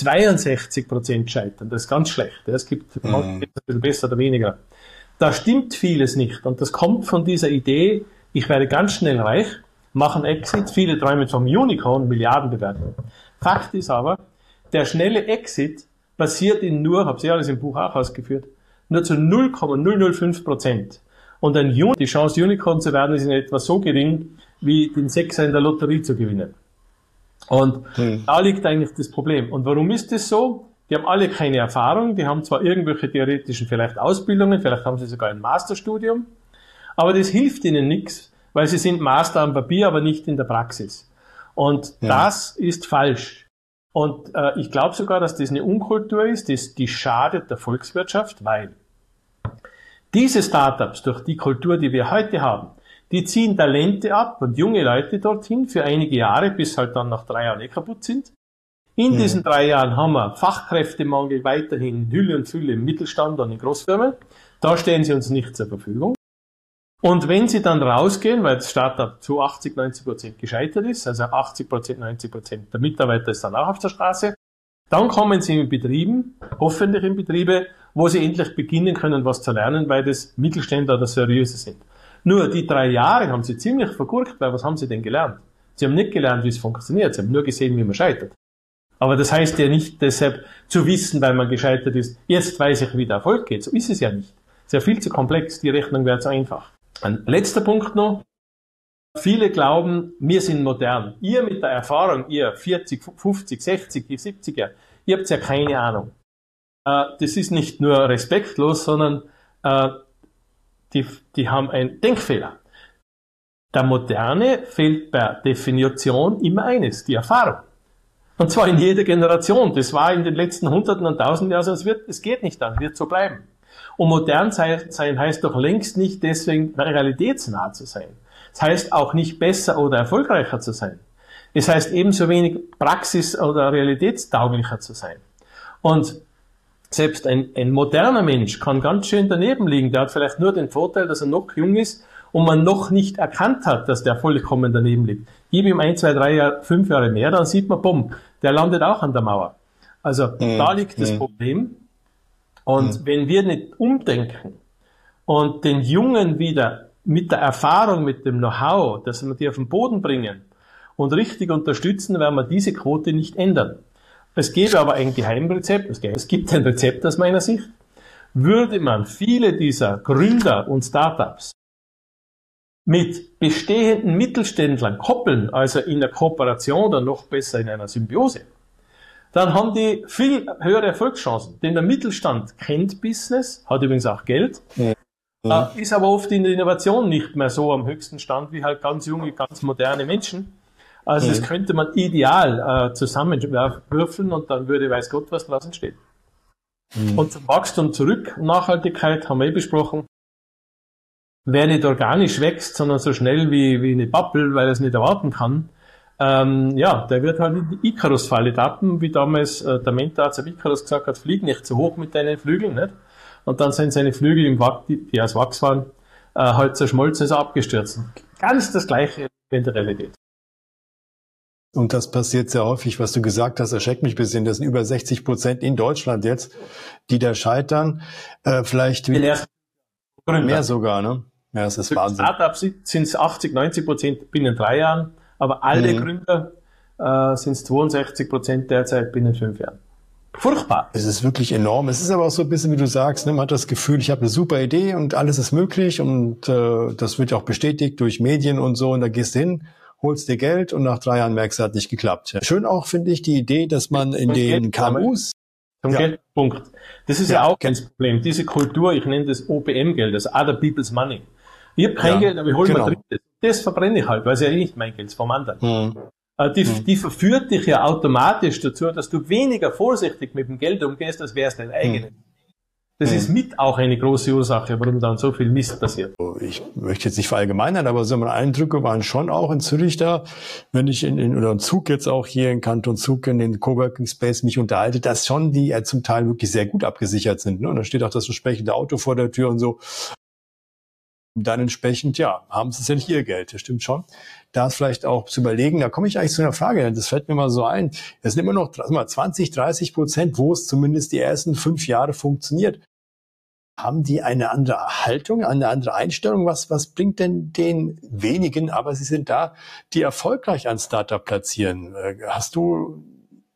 62% scheitern. Das ist ganz schlecht. Es gibt ein bisschen besser oder weniger. Da stimmt vieles nicht. Und das kommt von dieser Idee, ich werde ganz schnell reich, machen Exit. Viele träumen vom Unicorn, Milliardenbewertung. Fakt ist aber, der schnelle Exit passiert in nur, habe ich alles im Buch auch ausgeführt, nur zu 0,005%. Und die Chance, Unicorn zu werden, ist in etwa so gering, wie den Sechser in der Lotterie zu gewinnen. Und da liegt eigentlich das Problem. Und warum ist das so? Die haben alle keine Erfahrung, die haben zwar irgendwelche theoretischen vielleicht Ausbildungen, vielleicht haben sie sogar ein Masterstudium, aber das hilft ihnen nichts, weil sie sind Master am Papier, aber nicht in der Praxis. Und das ist falsch. Und ich glaube sogar, dass das eine Unkultur ist, die schadet der Volkswirtschaft, weil diese Startups durch die Kultur, die wir heute haben, die ziehen Talente ab und junge Leute dorthin für einige Jahre, bis halt dann nach 3 Jahren kaputt sind. In diesen 3 Jahren haben wir Fachkräftemangel weiterhin in Hülle und Fülle im Mittelstand und in Großfirmen. Da stellen sie uns nicht zur Verfügung. Und wenn sie dann rausgehen, weil das Startup zu 80-90% gescheitert ist, also 80%, 90% der Mitarbeiter ist dann auch auf der Straße, dann kommen sie in Betrieben, hoffentlich in Betriebe, wo sie endlich beginnen können, was zu lernen, weil das Mittelständler oder Seriöse sind. Nur die 3 Jahre haben sie ziemlich vergurkt, weil was haben sie denn gelernt? Sie haben nicht gelernt, wie es funktioniert, sie haben nur gesehen, wie man scheitert. Aber das heißt ja nicht deshalb zu wissen, weil man gescheitert ist, jetzt weiß ich, wie der Erfolg geht. So ist es ja nicht. Es ist ja viel zu komplex, die Rechnung wäre zu einfach. Ein letzter Punkt noch. Viele glauben, wir sind modern. Ihr mit der Erfahrung, ihr 40, 50, 60, 70er, ihr habt ja keine Ahnung. Das ist nicht nur respektlos, sondern die haben einen Denkfehler. Der Moderne fehlt per Definition immer eines, die Erfahrung. Und zwar in jeder Generation. Das war in den letzten Hunderten und Tausenden Jahren, es geht nicht an, wird so bleiben. Und modern sein heißt doch längst nicht deswegen realitätsnah zu sein. Es heißt auch nicht besser oder erfolgreicher zu sein. Es heißt ebenso wenig praxis- oder realitätstauglicher zu sein. Und selbst ein moderner Mensch kann ganz schön daneben liegen. Der hat vielleicht nur den Vorteil, dass er noch jung ist und man noch nicht erkannt hat, dass der vollkommen daneben liegt. Gib ihm 1, 2, 3 Jahre, 5 Jahre mehr, dann sieht man, bumm, der landet auch an der Mauer. Also da liegt das Problem. Und wenn wir nicht umdenken und den Jungen wieder mit der Erfahrung, mit dem Know-how, dass wir die auf den Boden bringen und richtig unterstützen, werden wir diese Quote nicht ändern. Es gäbe aber ein Geheimrezept, es gibt ein Rezept aus meiner Sicht. Würde man viele dieser Gründer und Startups mit bestehenden Mittelständlern koppeln, also in der Kooperation oder noch besser in einer Symbiose, dann haben die viel höhere Erfolgschancen. Denn der Mittelstand kennt Business, hat übrigens auch Geld, ist aber oft in der Innovation nicht mehr so am höchsten Stand wie halt ganz junge, ganz moderne Menschen. Also das könnte man ideal zusammenwürfeln und dann würde weiß Gott was draus entstehen. Und zum Wachstum zurück, Nachhaltigkeit haben wir besprochen. Wer nicht organisch wächst, sondern so schnell wie eine Bubble, weil er es nicht erwarten kann, der wird halt in die Icarus-Falle tappen, wie damals der Mentor zum Icarus gesagt hat, flieg nicht zu hoch mit deinen Flügeln, nicht? Und dann sind seine Flügel im Wachs, die aus Wachs waren, halt zerschmolzen, ist abgestürzt. Ganz das Gleiche in der Realität. Und das passiert sehr häufig, was du gesagt hast, erschreckt mich ein bisschen. Das sind über 60% in Deutschland jetzt, die da scheitern. Vielleicht mehr sogar, ne? Ja, das ist für Wahnsinn. Startups sind es 80-90% binnen 3 Jahren, aber alle Gründer sind es 62% derzeit binnen 5 Jahren. Furchtbar. Es ist wirklich enorm. Es ist aber auch so ein bisschen, wie du sagst, ne? Man hat das Gefühl, ich habe eine super Idee und alles ist möglich und das wird auch bestätigt durch Medien und so und da gehst du hin, holst dir Geld und nach 3 Jahren merkst du, hat nicht geklappt. Schön auch, finde ich, die Idee, dass man in den KMUs... Geldpunkt. Das ist ja auch ein Problem. Diese Kultur, ich nenne das OPM-Geld, also Other People's Money. Ich habe kein Geld, aber ich hole mir Drittes. Das verbrenne ich halt, weil es ja nicht mein Geld ist, vom anderen. Die verführt dich ja automatisch dazu, dass du weniger vorsichtig mit dem Geld umgehst, als wäre es dein eigenes. Das ist mit auch eine große Ursache, warum dann so viel Mist passiert. Ich möchte jetzt nicht verallgemeinern, aber so meine Eindrücke waren schon auch in Zürich da, wenn ich oder im Zug jetzt auch hier in Kanton Zug in den Coworking Space mich unterhalte, dass schon die ja zum Teil wirklich sehr gut abgesichert sind. Ne? Und da steht auch das entsprechende Auto vor der Tür und so. Und dann entsprechend, haben sie es ja nicht ihr Geld, das stimmt schon. Da ist vielleicht auch zu überlegen, da komme ich eigentlich zu einer Frage, das fällt mir mal so ein. Es sind immer noch 20-30%, wo es zumindest die ersten 5 Jahre funktioniert. Haben die eine andere Haltung, eine andere Einstellung? Was bringt denn den wenigen, aber sie sind da, die erfolgreich ein Startup platzieren? Hast du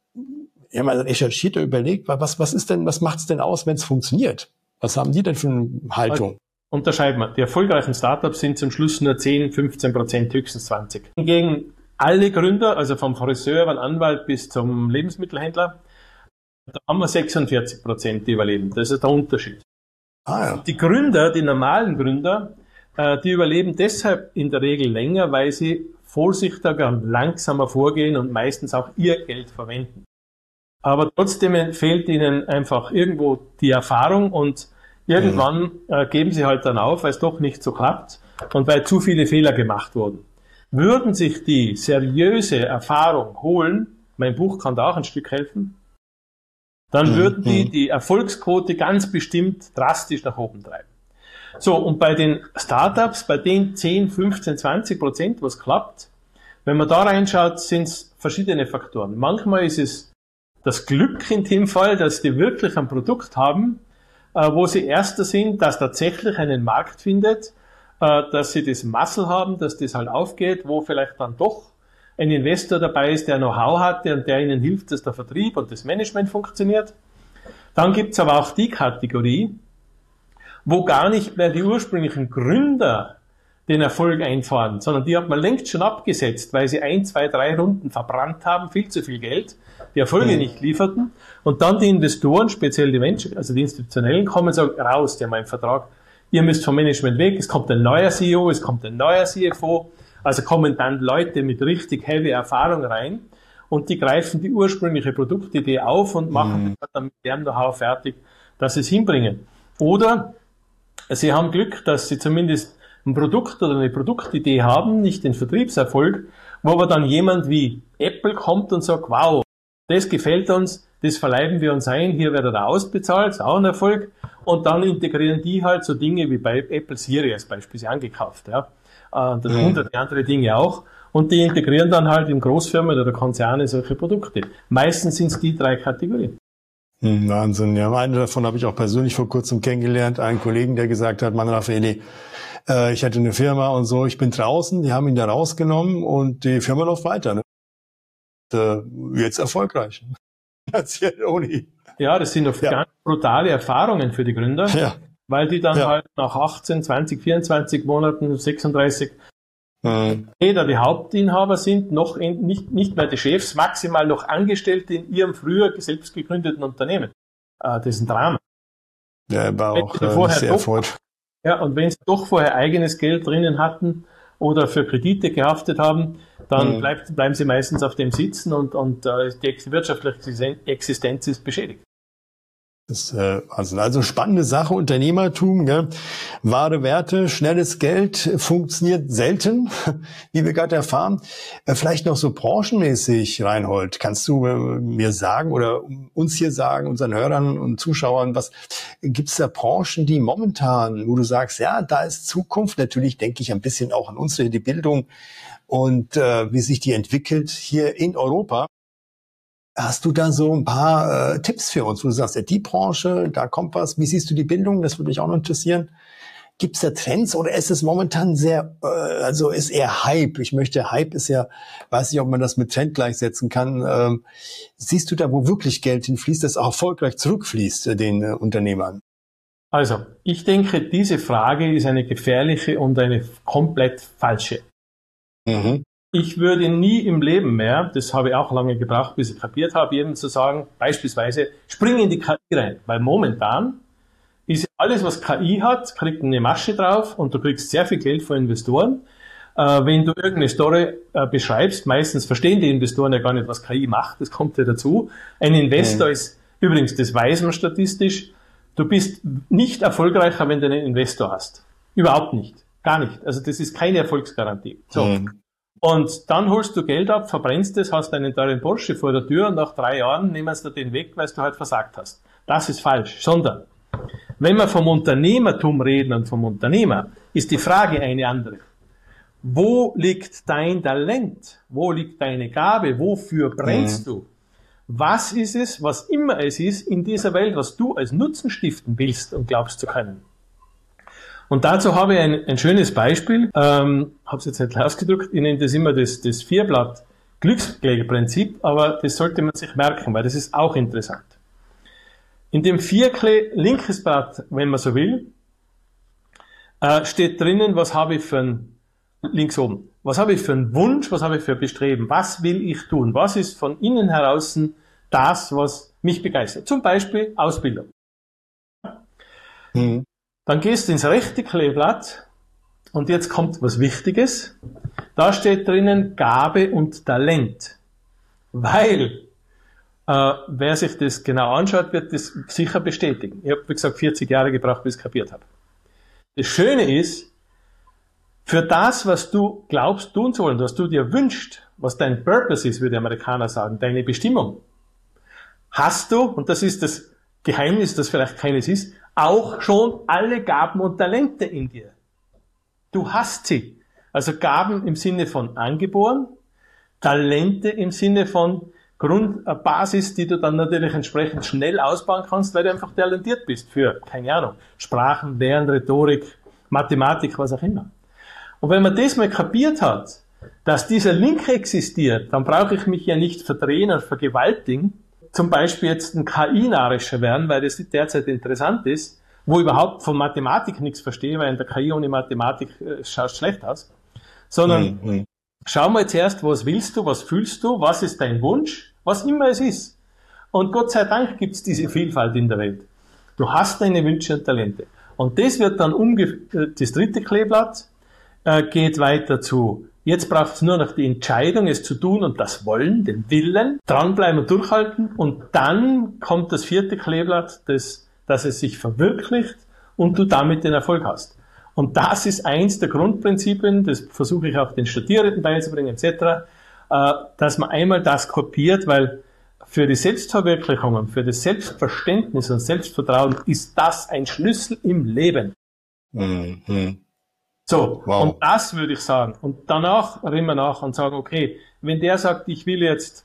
mal recherchiert oder überlegt, was macht es denn aus, wenn es funktioniert? Was haben die denn für eine Haltung? Unterscheiden wir. Die erfolgreichen Startups sind zum Schluss nur 10-15%, höchstens 20%. Hingegen alle Gründer, also vom Friseur, vom Anwalt bis zum Lebensmittelhändler, da haben wir 46%, die überleben. Das ist der Unterschied. Die Gründer, die normalen Gründer, die überleben deshalb in der Regel länger, weil sie vorsichtiger und langsamer vorgehen und meistens auch ihr Geld verwenden. Aber trotzdem fehlt ihnen einfach irgendwo die Erfahrung und irgendwann geben sie halt dann auf, weil es doch nicht so klappt und weil zu viele Fehler gemacht wurden. Würden sich die seriöse Erfahrung holen, mein Buch kann da auch ein Stück helfen, dann würden die Erfolgsquote ganz bestimmt drastisch nach oben treiben. So, und bei den Startups, bei den 10, 15, 20%, was klappt, wenn man da reinschaut, sind es verschiedene Faktoren. Manchmal ist es das Glück in dem Fall, dass die wirklich ein Produkt haben, wo sie Erster sind, das tatsächlich einen Markt findet, dass sie das Muscle haben, dass das halt aufgeht, wo vielleicht dann doch ein Investor dabei ist, der Know-how hatte und der ihnen hilft, dass der Vertrieb und das Management funktioniert. Dann gibt's aber auch die Kategorie, wo gar nicht mehr die ursprünglichen Gründer den Erfolg einfahren, sondern die hat man längst schon abgesetzt, weil sie 1, 2, 3 Runden verbrannt haben, viel zu viel Geld, die Erfolge nicht lieferten und dann die Investoren, speziell die Menschen, also die Institutionellen, kommen und sagen, raus, die haben einen Vertrag, ihr müsst vom Management weg, es kommt ein neuer CEO, es kommt ein neuer CFO, also kommen dann Leute mit richtig heavy Erfahrung rein und die greifen die ursprüngliche Produktidee auf und machen dann mit dem Know-how fertig, dass sie es hinbringen. Oder sie haben Glück, dass sie zumindest ein Produkt oder eine Produktidee haben, nicht den Vertriebserfolg, wo aber dann jemand wie Apple kommt und sagt, wow, das gefällt uns, das verleiben wir uns ein, hier wird er ausbezahlt, ist auch ein Erfolg. Und dann integrieren die halt so Dinge wie bei Apple Siri als Beispiel angekauft. Ja. Das hunderte andere Dinge auch. Und die integrieren dann halt in Großfirmen oder Konzerne solche Produkte. Meistens sind es die 3 Kategorien. Wahnsinn. Ja, einen davon habe ich auch persönlich vor kurzem kennengelernt. Einen Kollegen, der gesagt hat, Mann, Raffaele, ich hatte eine Firma und so, ich bin draußen, die haben ihn da rausgenommen und die Firma läuft weiter. Ne? Jetzt erfolgreich. Erzählt Oni. Ja, das sind oft ganz brutale Erfahrungen für die Gründer, weil die dann halt nach 18, 20, 24 Monaten, 36 weder die Hauptinhaber sind, noch nicht mehr die Chefs, maximal noch Angestellte in ihrem früher selbst gegründeten Unternehmen. Das ist ein Drama. Ja, war auch sehr erfreut. Ja, und wenn sie doch vorher eigenes Geld drinnen hatten oder für Kredite gehaftet haben, dann bleiben sie meistens auf dem sitzen und die wirtschaftliche Existenz ist beschädigt. Das ist also spannende Sache, Unternehmertum, gell? Wahre Werte, schnelles Geld funktioniert selten, wie wir gerade erfahren. Vielleicht noch so branchenmäßig, Reinhold, kannst du mir sagen oder uns hier sagen, unseren Hörern und Zuschauern, was gibt's da Branchen, die momentan, wo du sagst, ja, da ist Zukunft, natürlich denke ich ein bisschen auch an unsere, die Bildung und wie sich die entwickelt hier in Europa. Hast du da so ein paar Tipps für uns, wo du sagst, ja, die Branche, da kommt was. Wie siehst du die Bildung? Das würde mich auch noch interessieren. Gibt es da Trends oder ist es momentan sehr, also ist eher Hype? Hype ist ja, weiß nicht, ob man das mit Trend gleichsetzen kann. Siehst du da, wo wirklich Geld hinfließt, das auch erfolgreich zurückfließt, den Unternehmern? Also, ich denke, diese Frage ist eine gefährliche und eine komplett falsche. Ich würde nie im Leben mehr, das habe ich auch lange gebraucht, bis ich kapiert habe, jedem zu sagen, beispielsweise, spring in die KI rein. Weil momentan ist alles, was KI hat, kriegt eine Masche drauf und du kriegst sehr viel Geld von Investoren. Wenn du irgendeine Story beschreibst, meistens verstehen die Investoren ja gar nicht, was KI macht, das kommt ja dazu. Ein Investor ist, übrigens, das weiß man statistisch, du bist nicht erfolgreicher, wenn du einen Investor hast. Überhaupt nicht. Gar nicht. Also das ist keine Erfolgsgarantie. So. Und dann holst du Geld ab, verbrennst es, hast einen teuren Porsche vor der Tür und nach 3 Jahren nehmen sie dir den weg, weil du halt versagt hast. Das ist falsch. Sondern, wenn wir vom Unternehmertum reden und vom Unternehmer, ist die Frage eine andere. Wo liegt dein Talent? Wo liegt deine Gabe? Wofür brennst du? Was ist es, was immer es ist in dieser Welt, was du als Nutzen stiften willst und glaubst zu können? Und dazu habe ich ein schönes Beispiel, habe es jetzt nicht ausgedrückt, ich nenne das immer das 4-Blatt Glücksklägerprinzip, aber das sollte man sich merken, weil das ist auch interessant. In dem 4 linkes Blatt, wenn man so will, steht drinnen, was habe ich für ein, links oben, was habe ich für einen Wunsch, was habe ich für ein Bestreben, was will ich tun, was ist von innen heraus das, was mich begeistert. Zum Beispiel Ausbildung. Dann gehst du ins rechte Kleeblatt und jetzt kommt was Wichtiges. Da steht drinnen Gabe und Talent. Weil, wer sich das genau anschaut, wird das sicher bestätigen. Ich habe, wie gesagt, 40 Jahre gebraucht, bis ich es kapiert habe. Das Schöne ist, für das, was du glaubst tun zu wollen, was du dir wünschst, was dein Purpose ist, würde die Amerikaner sagen, deine Bestimmung, hast du, und das ist das Geheimnis, das vielleicht keines ist, auch schon alle Gaben und Talente in dir. Du hast sie. Also Gaben im Sinne von angeboren, Talente im Sinne von Grundbasis, die du dann natürlich entsprechend schnell ausbauen kannst, weil du einfach talentiert bist für, keine Ahnung, Sprachen, Lernen, Rhetorik, Mathematik, was auch immer. Und wenn man das mal kapiert hat, dass dieser Link existiert, dann brauche ich mich ja nicht verdrehen und vergewaltigen, zum Beispiel jetzt ein KI-Narischer werden, weil das derzeit interessant ist, wo ich überhaupt von Mathematik nichts verstehe, weil in der KI ohne Mathematik schaut schlecht aus, sondern schau mal zuerst, was willst du, was fühlst du, was ist dein Wunsch, was immer es ist. Und Gott sei Dank gibt es diese Vielfalt in der Welt. Du hast deine Wünsche und Talente. Und das wird dann das 3. Kleeblatt geht weiter zu. Jetzt braucht es nur noch die Entscheidung, es zu tun und das Wollen, den Willen, dranbleiben und durchhalten. Und dann kommt das 4. Kleeblatt, dass es sich verwirklicht und du damit den Erfolg hast. Und das ist eins der Grundprinzipien, das versuche ich auch den Studierenden beizubringen etc., dass man einmal das kopiert, weil für die Selbstverwirklichung und für das Selbstverständnis und Selbstvertrauen ist das ein Schlüssel im Leben. Mhm. So, Wow. und das würde ich sagen. Und danach reden wir nach und sagen, okay, wenn der sagt, ich will jetzt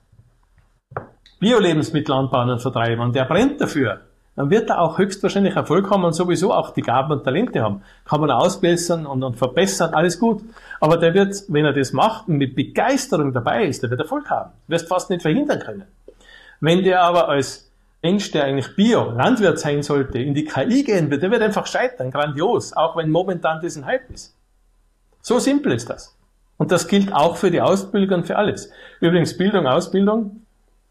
Bio-Lebensmittel anbauen und vertreiben und der brennt dafür, dann wird er auch höchstwahrscheinlich Erfolg haben und sowieso auch die Gaben und Talente haben. Kann man ausbessern und verbessern, alles gut. Aber der wird, wenn er das macht und mit Begeisterung dabei ist, der wird Erfolg haben. Du wirst fast nicht verhindern können. Wenn der aber als Mensch, der eigentlich Bio-Landwirt sein sollte, in die KI gehen wird, der wird einfach scheitern, grandios, auch wenn momentan das ein Hype ist. So simpel ist das. Und das gilt auch für die Ausbildung und für alles. Übrigens, Bildung, Ausbildung,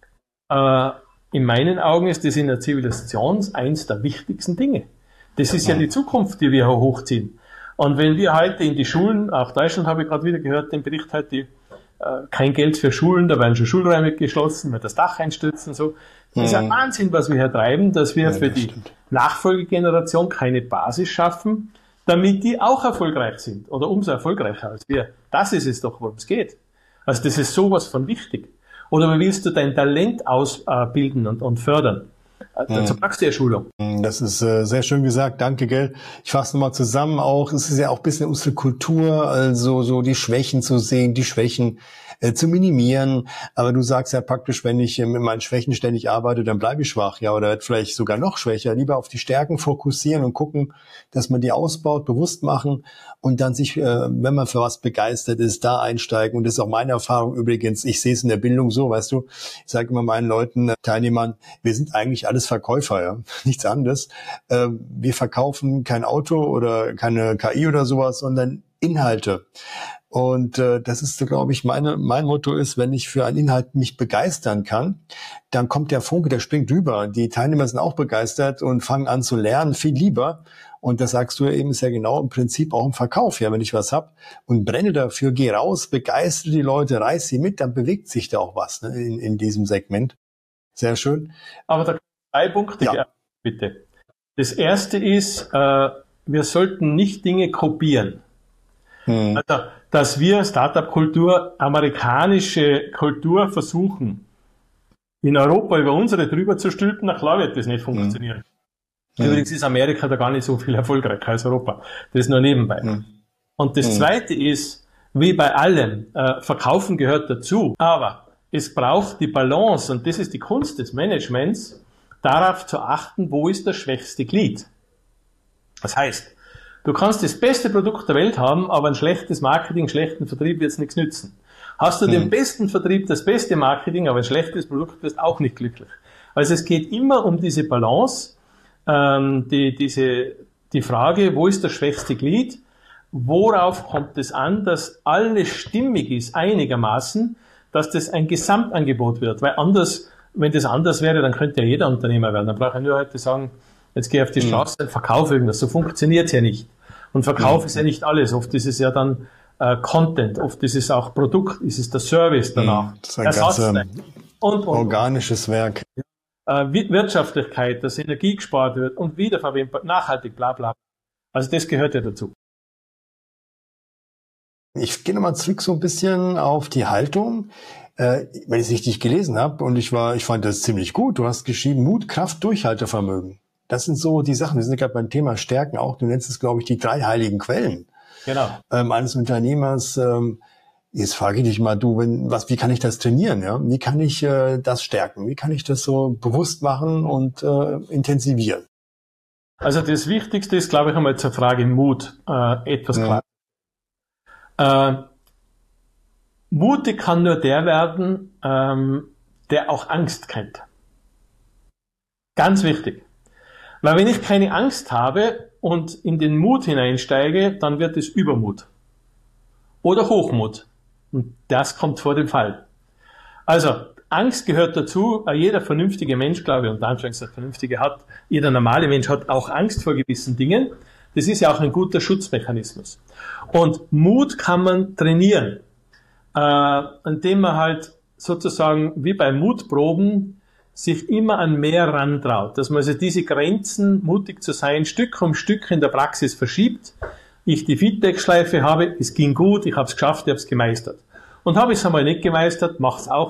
in meinen Augen ist das in der Zivilisation eins der wichtigsten Dinge. Das ist ja die Zukunft, die wir hochziehen. Und wenn wir heute in die Schulen, auch Deutschland habe ich gerade wieder gehört, den Bericht heute, kein Geld für Schulen, da werden schon Schulräume geschlossen, wird das Dach einstürzen, so. Das ist ein Wahnsinn, was wir hier treiben, dass wir für die Nachfolgegeneration keine Basis schaffen, damit die auch erfolgreich sind oder umso erfolgreicher als wir. Das ist es doch, worum es geht. Also das ist sowas von wichtig. Oder wie willst du dein Talent ausbilden und fördern? Dazu brauchst du ja Schulung. Das ist sehr schön gesagt. Danke, gell? Ich fasse nochmal zusammen auch. Es ist ja auch ein bisschen unsere Kultur, also so die Schwächen zu sehen, die Schwächen zu minimieren. Aber du sagst ja praktisch, wenn ich mit meinen Schwächen ständig arbeite, dann bleibe ich schwach, ja, oder vielleicht sogar noch schwächer. Lieber auf die Stärken fokussieren und gucken, dass man die ausbaut, bewusst machen und dann sich, wenn man für was begeistert ist, da einsteigen. Und das ist auch meine Erfahrung übrigens. Ich sehe es in der Bildung so, weißt du. Ich sage immer meinen Leuten, Teilnehmern, wir sind eigentlich alles Verkäufer, ja, nichts anderes. Wir verkaufen kein Auto oder keine KI oder sowas, sondern Inhalte. Und das ist, glaube ich, mein Motto ist, wenn ich für einen Inhalt mich begeistern kann, dann kommt der Funke, der springt rüber. Die Teilnehmer sind auch begeistert und fangen an zu lernen, viel lieber. Und das sagst du ja eben, ist ja genau im Prinzip auch im Verkauf. Ja, wenn ich was hab und brenne dafür, geh raus, begeistere die Leute, reiß sie mit, dann bewegt sich da auch was, ne, in diesem Segment. Sehr schön. Aber da 3 Punkte, ja. Bitte. Das erste ist, wir sollten nicht Dinge kopieren. Also, dass wir Startup-Kultur, amerikanische Kultur versuchen, in Europa über unsere drüber zu stülpen, na klar wird das nicht funktionieren. Übrigens ist Amerika da gar nicht so viel erfolgreicher als Europa. Das ist nur nebenbei. Und das Zweite ist, wie bei allem, Verkaufen gehört dazu, aber es braucht die Balance, und das ist die Kunst des Managements, darauf zu achten, wo ist das schwächste Glied. Das heißt, du kannst das beste Produkt der Welt haben, aber ein schlechtes Marketing, schlechten Vertrieb wird es nichts nützen. Hast du den besten Vertrieb, das beste Marketing, aber ein schlechtes Produkt, wirst auch nicht glücklich. Also es geht immer um diese Balance, die Frage, wo ist das schwächste Glied, worauf kommt es an, dass alles stimmig ist, einigermaßen, dass das ein Gesamtangebot wird, weil anders, wenn das anders wäre, dann könnte ja jeder Unternehmer werden. Dann brauche ich nur heute sagen, jetzt gehe ich auf die Straße und verkaufe irgendwas. So funktioniert es ja nicht. Und Verkauf ist ja nicht alles. Oft ist es ja dann Content, oft ist es auch Produkt, ist es der Service danach. Das ist ein ganz organisches Werk. Wirtschaftlichkeit, dass Energie gespart wird und wiederverwendbar, nachhaltig, bla bla. Also das gehört ja dazu. Ich gehe nochmal zurück so ein bisschen auf die Haltung. Wenn ich es richtig gelesen habe, und ich fand das ziemlich gut. Du hast geschrieben, Mut, Kraft, Durchhaltevermögen. Das sind so die Sachen. Wir sind gerade beim Thema Stärken auch. Du nennst es, glaube ich, die 3 heiligen Quellen. Genau. Eines Unternehmers. Jetzt frage ich dich mal, wie kann ich das trainieren? Ja? Wie kann ich das stärken? Wie kann ich das so bewusst machen und intensivieren? Also das Wichtigste ist, glaube ich, einmal zur Frage Mut. Etwas klar. Mutig kann nur der werden, der auch Angst kennt. Ganz wichtig. Weil wenn ich keine Angst habe und in den Mut hineinsteige, dann wird es Übermut. Oder Hochmut. Und das kommt vor dem Fall. Also, Angst gehört dazu. Jeder vernünftige Mensch, glaube ich, und Anführungszeichen vernünftige jeder normale Mensch hat auch Angst vor gewissen Dingen. Das ist ja auch ein guter Schutzmechanismus. Und Mut kann man trainieren, indem man halt sozusagen wie bei Mutproben sich immer an mehr rantraut, dass man also diese Grenzen, mutig zu sein, Stück um Stück in der Praxis verschiebt. Ich die Feedback-Schleife habe, es ging gut, ich habe es geschafft, ich habe es gemeistert. Und habe ich es einmal nicht gemeistert, mache es auch nicht,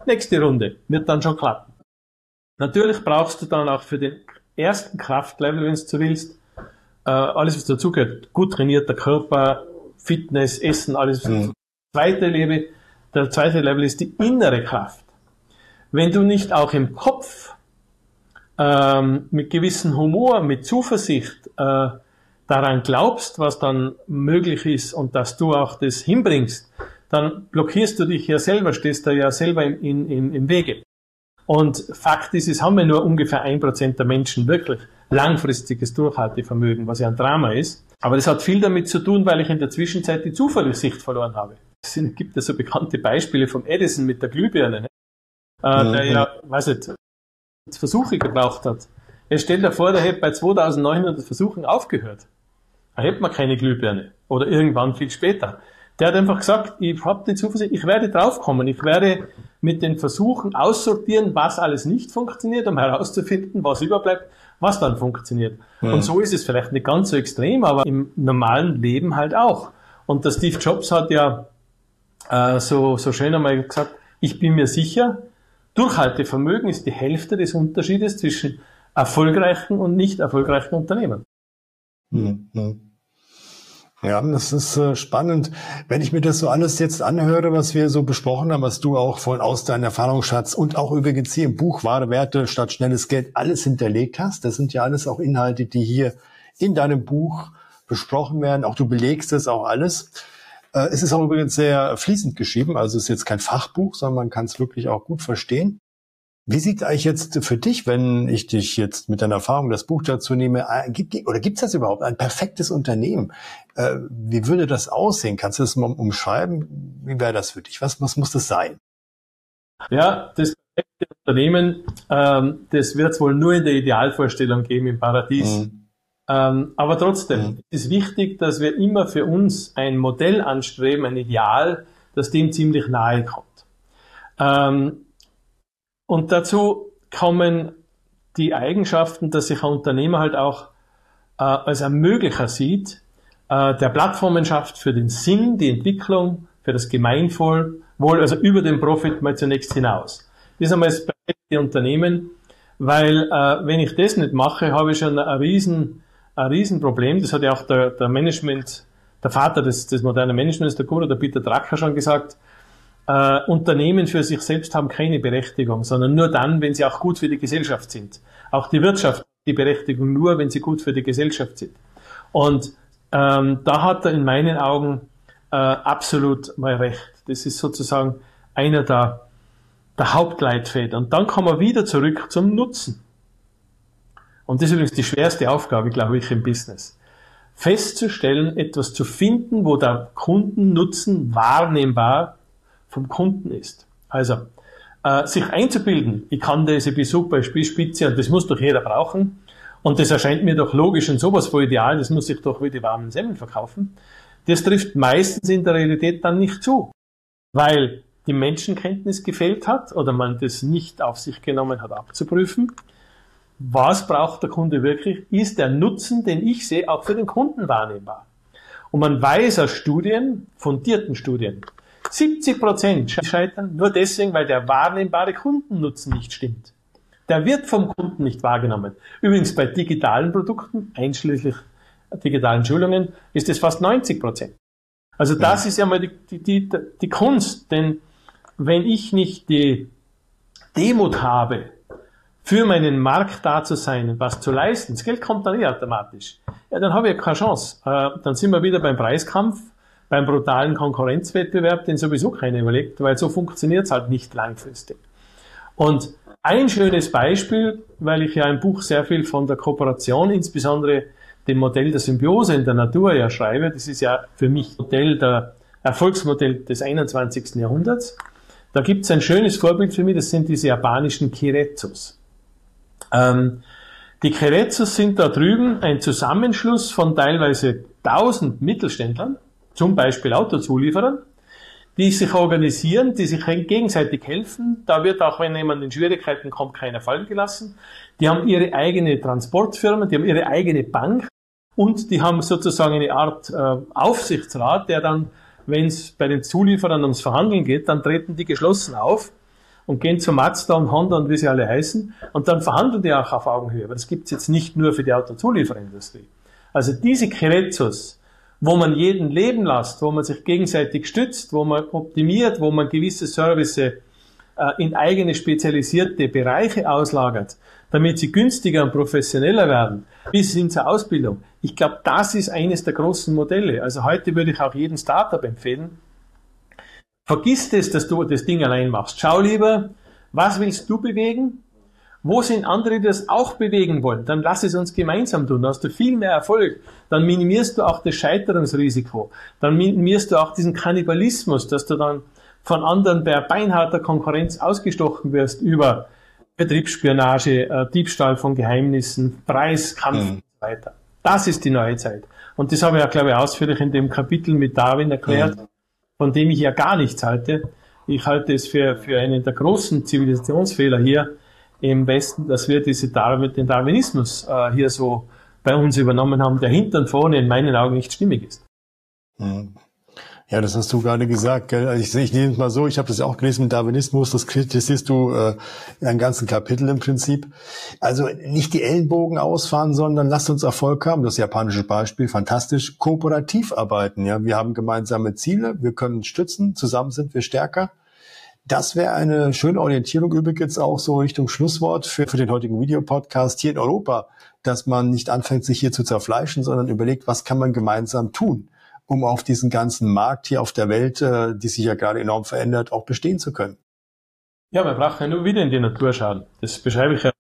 Nächste Runde wird dann schon klappen. Natürlich brauchst du dann auch für den ersten Kraftlevel, wenn du so willst, alles, was dazugehört. Gut trainierter Körper, Fitness, Essen, alles. Der zweite Level ist die innere Kraft. Wenn du nicht auch im Kopf mit gewissem Humor, mit Zuversicht daran glaubst, was dann möglich ist und dass du auch das hinbringst, dann blockierst du dich ja selber, stehst da ja selber im Wege. Und Fakt ist, es haben ja nur ungefähr 1% der Menschen wirklich langfristiges Durchhaltevermögen, was ja ein Drama ist. Aber das hat viel damit zu tun, weil ich in der Zwischenzeit die Zuversicht verloren habe. Es gibt ja so bekannte Beispiele vom Edison mit der Glühbirne, ne? Der ja, weiß nicht, Versuche gebraucht hat. Jetzt stell dir vor, der hätte bei 2900 Versuchen aufgehört. Da hätte man keine Glühbirne. Oder irgendwann viel später. Der hat einfach gesagt, ich habe die Zuversicht, ich werde draufkommen. Ich werde mit den Versuchen aussortieren, was alles nicht funktioniert, um herauszufinden, was überbleibt, was dann funktioniert. Und so ist es vielleicht nicht ganz so extrem, aber im normalen Leben halt auch. Und der Steve Jobs hat ja so schön einmal gesagt, ich bin mir sicher, Durchhaltevermögen ist die Hälfte des Unterschiedes zwischen erfolgreichen und nicht erfolgreichen Unternehmen. Ja, das ist spannend. Wenn ich mir das so alles jetzt anhöre, was wir so besprochen haben, was du auch von aus deinem Erfahrungsschatz und auch übrigens hier im Buch Wahre Werte statt schnelles Geld alles hinterlegt hast, das sind ja alles auch Inhalte, die hier in deinem Buch besprochen werden. Auch du belegst das auch alles. Es ist auch übrigens sehr fließend geschrieben, also es ist jetzt kein Fachbuch, sondern man kann es wirklich auch gut verstehen. Wie sieht eigentlich jetzt für dich, wenn ich dich jetzt mit deiner Erfahrung das Buch dazu nehme, gibt es das überhaupt, ein perfektes Unternehmen? Wie würde das aussehen? Kannst du das mal umschreiben? Wie wäre das für dich? Was muss das sein? Ja, das perfekte Unternehmen, das wird es wohl nur in der Idealvorstellung geben im Paradies. Aber trotzdem ist wichtig, dass wir immer für uns ein Modell anstreben, ein Ideal, das dem ziemlich nahe kommt. Und dazu kommen die Eigenschaften, dass sich ein Unternehmer halt auch als Ermöglicher sieht, der Plattformen schafft für den Sinn, die Entwicklung, für das Gemeinwohl, also über den Profit mal zunächst hinaus. Das ist einmal das perfekte Unternehmen, weil wenn ich das nicht mache, habe ich schon ein Riesenproblem. Das hat ja auch der Vater des modernen Managements, der Guru, der Peter Drucker, schon gesagt. Unternehmen für sich selbst haben keine Berechtigung, sondern nur dann, wenn sie auch gut für die Gesellschaft sind. Auch die Wirtschaft hat die Berechtigung nur, wenn sie gut für die Gesellschaft sind. Und da hat er in meinen Augen absolut mal recht. Das ist sozusagen einer der Hauptleitfäden. Und dann kommen wir wieder zurück zum Nutzen. Und das ist übrigens die schwerste Aufgabe, glaube ich, im Business. Festzustellen, etwas zu finden, wo der Kundennutzen wahrnehmbar vom Kunden ist. Also, sich einzubilden, ich kann das, ich bin super, ich spiele Spitze und das muss doch jeder brauchen und das erscheint mir doch logisch und sowas voll ideal, das muss ich doch wie die warmen Semmeln verkaufen, das trifft meistens in der Realität dann nicht zu, weil die Menschenkenntnis gefehlt hat oder man das nicht auf sich genommen hat abzuprüfen. Was braucht der Kunde wirklich? Ist der Nutzen, den ich sehe, auch für den Kunden wahrnehmbar? Und man weiß aus Studien, fundierten Studien, 70% scheitern nur deswegen, weil der wahrnehmbare Kundennutzen nicht stimmt. Der wird vom Kunden nicht wahrgenommen. Übrigens bei digitalen Produkten, einschließlich digitalen Schulungen, ist es fast 90%. Also das ist ja mal die Kunst, denn wenn ich nicht die Demut habe, für meinen Markt da zu sein und was zu leisten, das Geld kommt dann automatisch, ja, dann habe ich keine Chance. Dann sind wir wieder beim Preiskampf, beim brutalen Konkurrenzwettbewerb, den sowieso keiner überlegt, weil so funktioniert es halt nicht langfristig. Und ein schönes Beispiel, weil ich ja im Buch sehr viel von der Kooperation, insbesondere dem Modell der Symbiose in der Natur ja schreibe, das ist ja für mich Erfolgsmodell des 21. Jahrhunderts. Da gibt es ein schönes Vorbild für mich, das sind diese japanischen Kirezos. Die Kirezos sind da drüben ein Zusammenschluss von teilweise 1000 Mittelständlern, zum Beispiel Autozulieferern, die sich organisieren, die sich gegenseitig helfen. Da wird auch, wenn jemand in Schwierigkeiten kommt, keiner fallen gelassen. Die haben ihre eigene Transportfirma, die haben ihre eigene Bank und die haben sozusagen eine Art Aufsichtsrat, der dann, wenn es bei den Zulieferern ums Verhandeln geht, dann treten die geschlossen auf und gehen zu Mazda und Honda und wie sie alle heißen und dann verhandeln die auch auf Augenhöhe. Aber das gibt's jetzt nicht nur für die Autozulieferindustrie. Also diese Querezos, wo man jeden leben lässt, wo man sich gegenseitig stützt, wo man optimiert, wo man gewisse Services in eigene spezialisierte Bereiche auslagert, damit sie günstiger und professioneller werden, bis hin zur Ausbildung. Ich glaube, das ist eines der großen Modelle. Also heute würde ich auch jedem Startup empfehlen, vergiss das, dass du das Ding allein machst. Schau lieber, was willst du bewegen? Wo sind andere, die das auch bewegen wollen? Dann lass es uns gemeinsam tun. Dann hast du viel mehr Erfolg. Dann minimierst du auch das Scheiterungsrisiko. Dann minimierst du auch diesen Kannibalismus, dass du dann von anderen bei beinharter Konkurrenz ausgestochen wirst über Betriebsspionage, Diebstahl von Geheimnissen, Preiskampf und so weiter. Das ist die neue Zeit. Und das habe ich ja, glaube ich, ausführlich in dem Kapitel mit Darwin erklärt, von dem ich ja gar nichts halte. Ich halte es für einen der großen Zivilisationsfehler hier im Westen, dass wir den Darwinismus hier so bei uns übernommen haben, der hinten und vorne in meinen Augen nicht stimmig ist. Ja, das hast du gerade gesagt, gell? Also ich nehme es mal so, ich habe das ja auch gelesen mit Darwinismus, das kritisierst du in einem ganzen Kapitel im Prinzip. Also nicht die Ellenbogen ausfahren, sondern lasst uns Erfolg haben, das japanische Beispiel, fantastisch, kooperativ arbeiten. Ja, wir haben gemeinsame Ziele, wir können uns stützen, zusammen sind wir stärker. Das wäre eine schöne Orientierung übrigens auch so Richtung Schlusswort für den heutigen Videopodcast hier in Europa, dass man nicht anfängt, sich hier zu zerfleischen, sondern überlegt, was kann man gemeinsam tun, um auf diesen ganzen Markt hier auf der Welt, die sich ja gerade enorm verändert, auch bestehen zu können. Ja, man braucht ja nur wieder in die Natur schauen. Das beschreibe ich ja.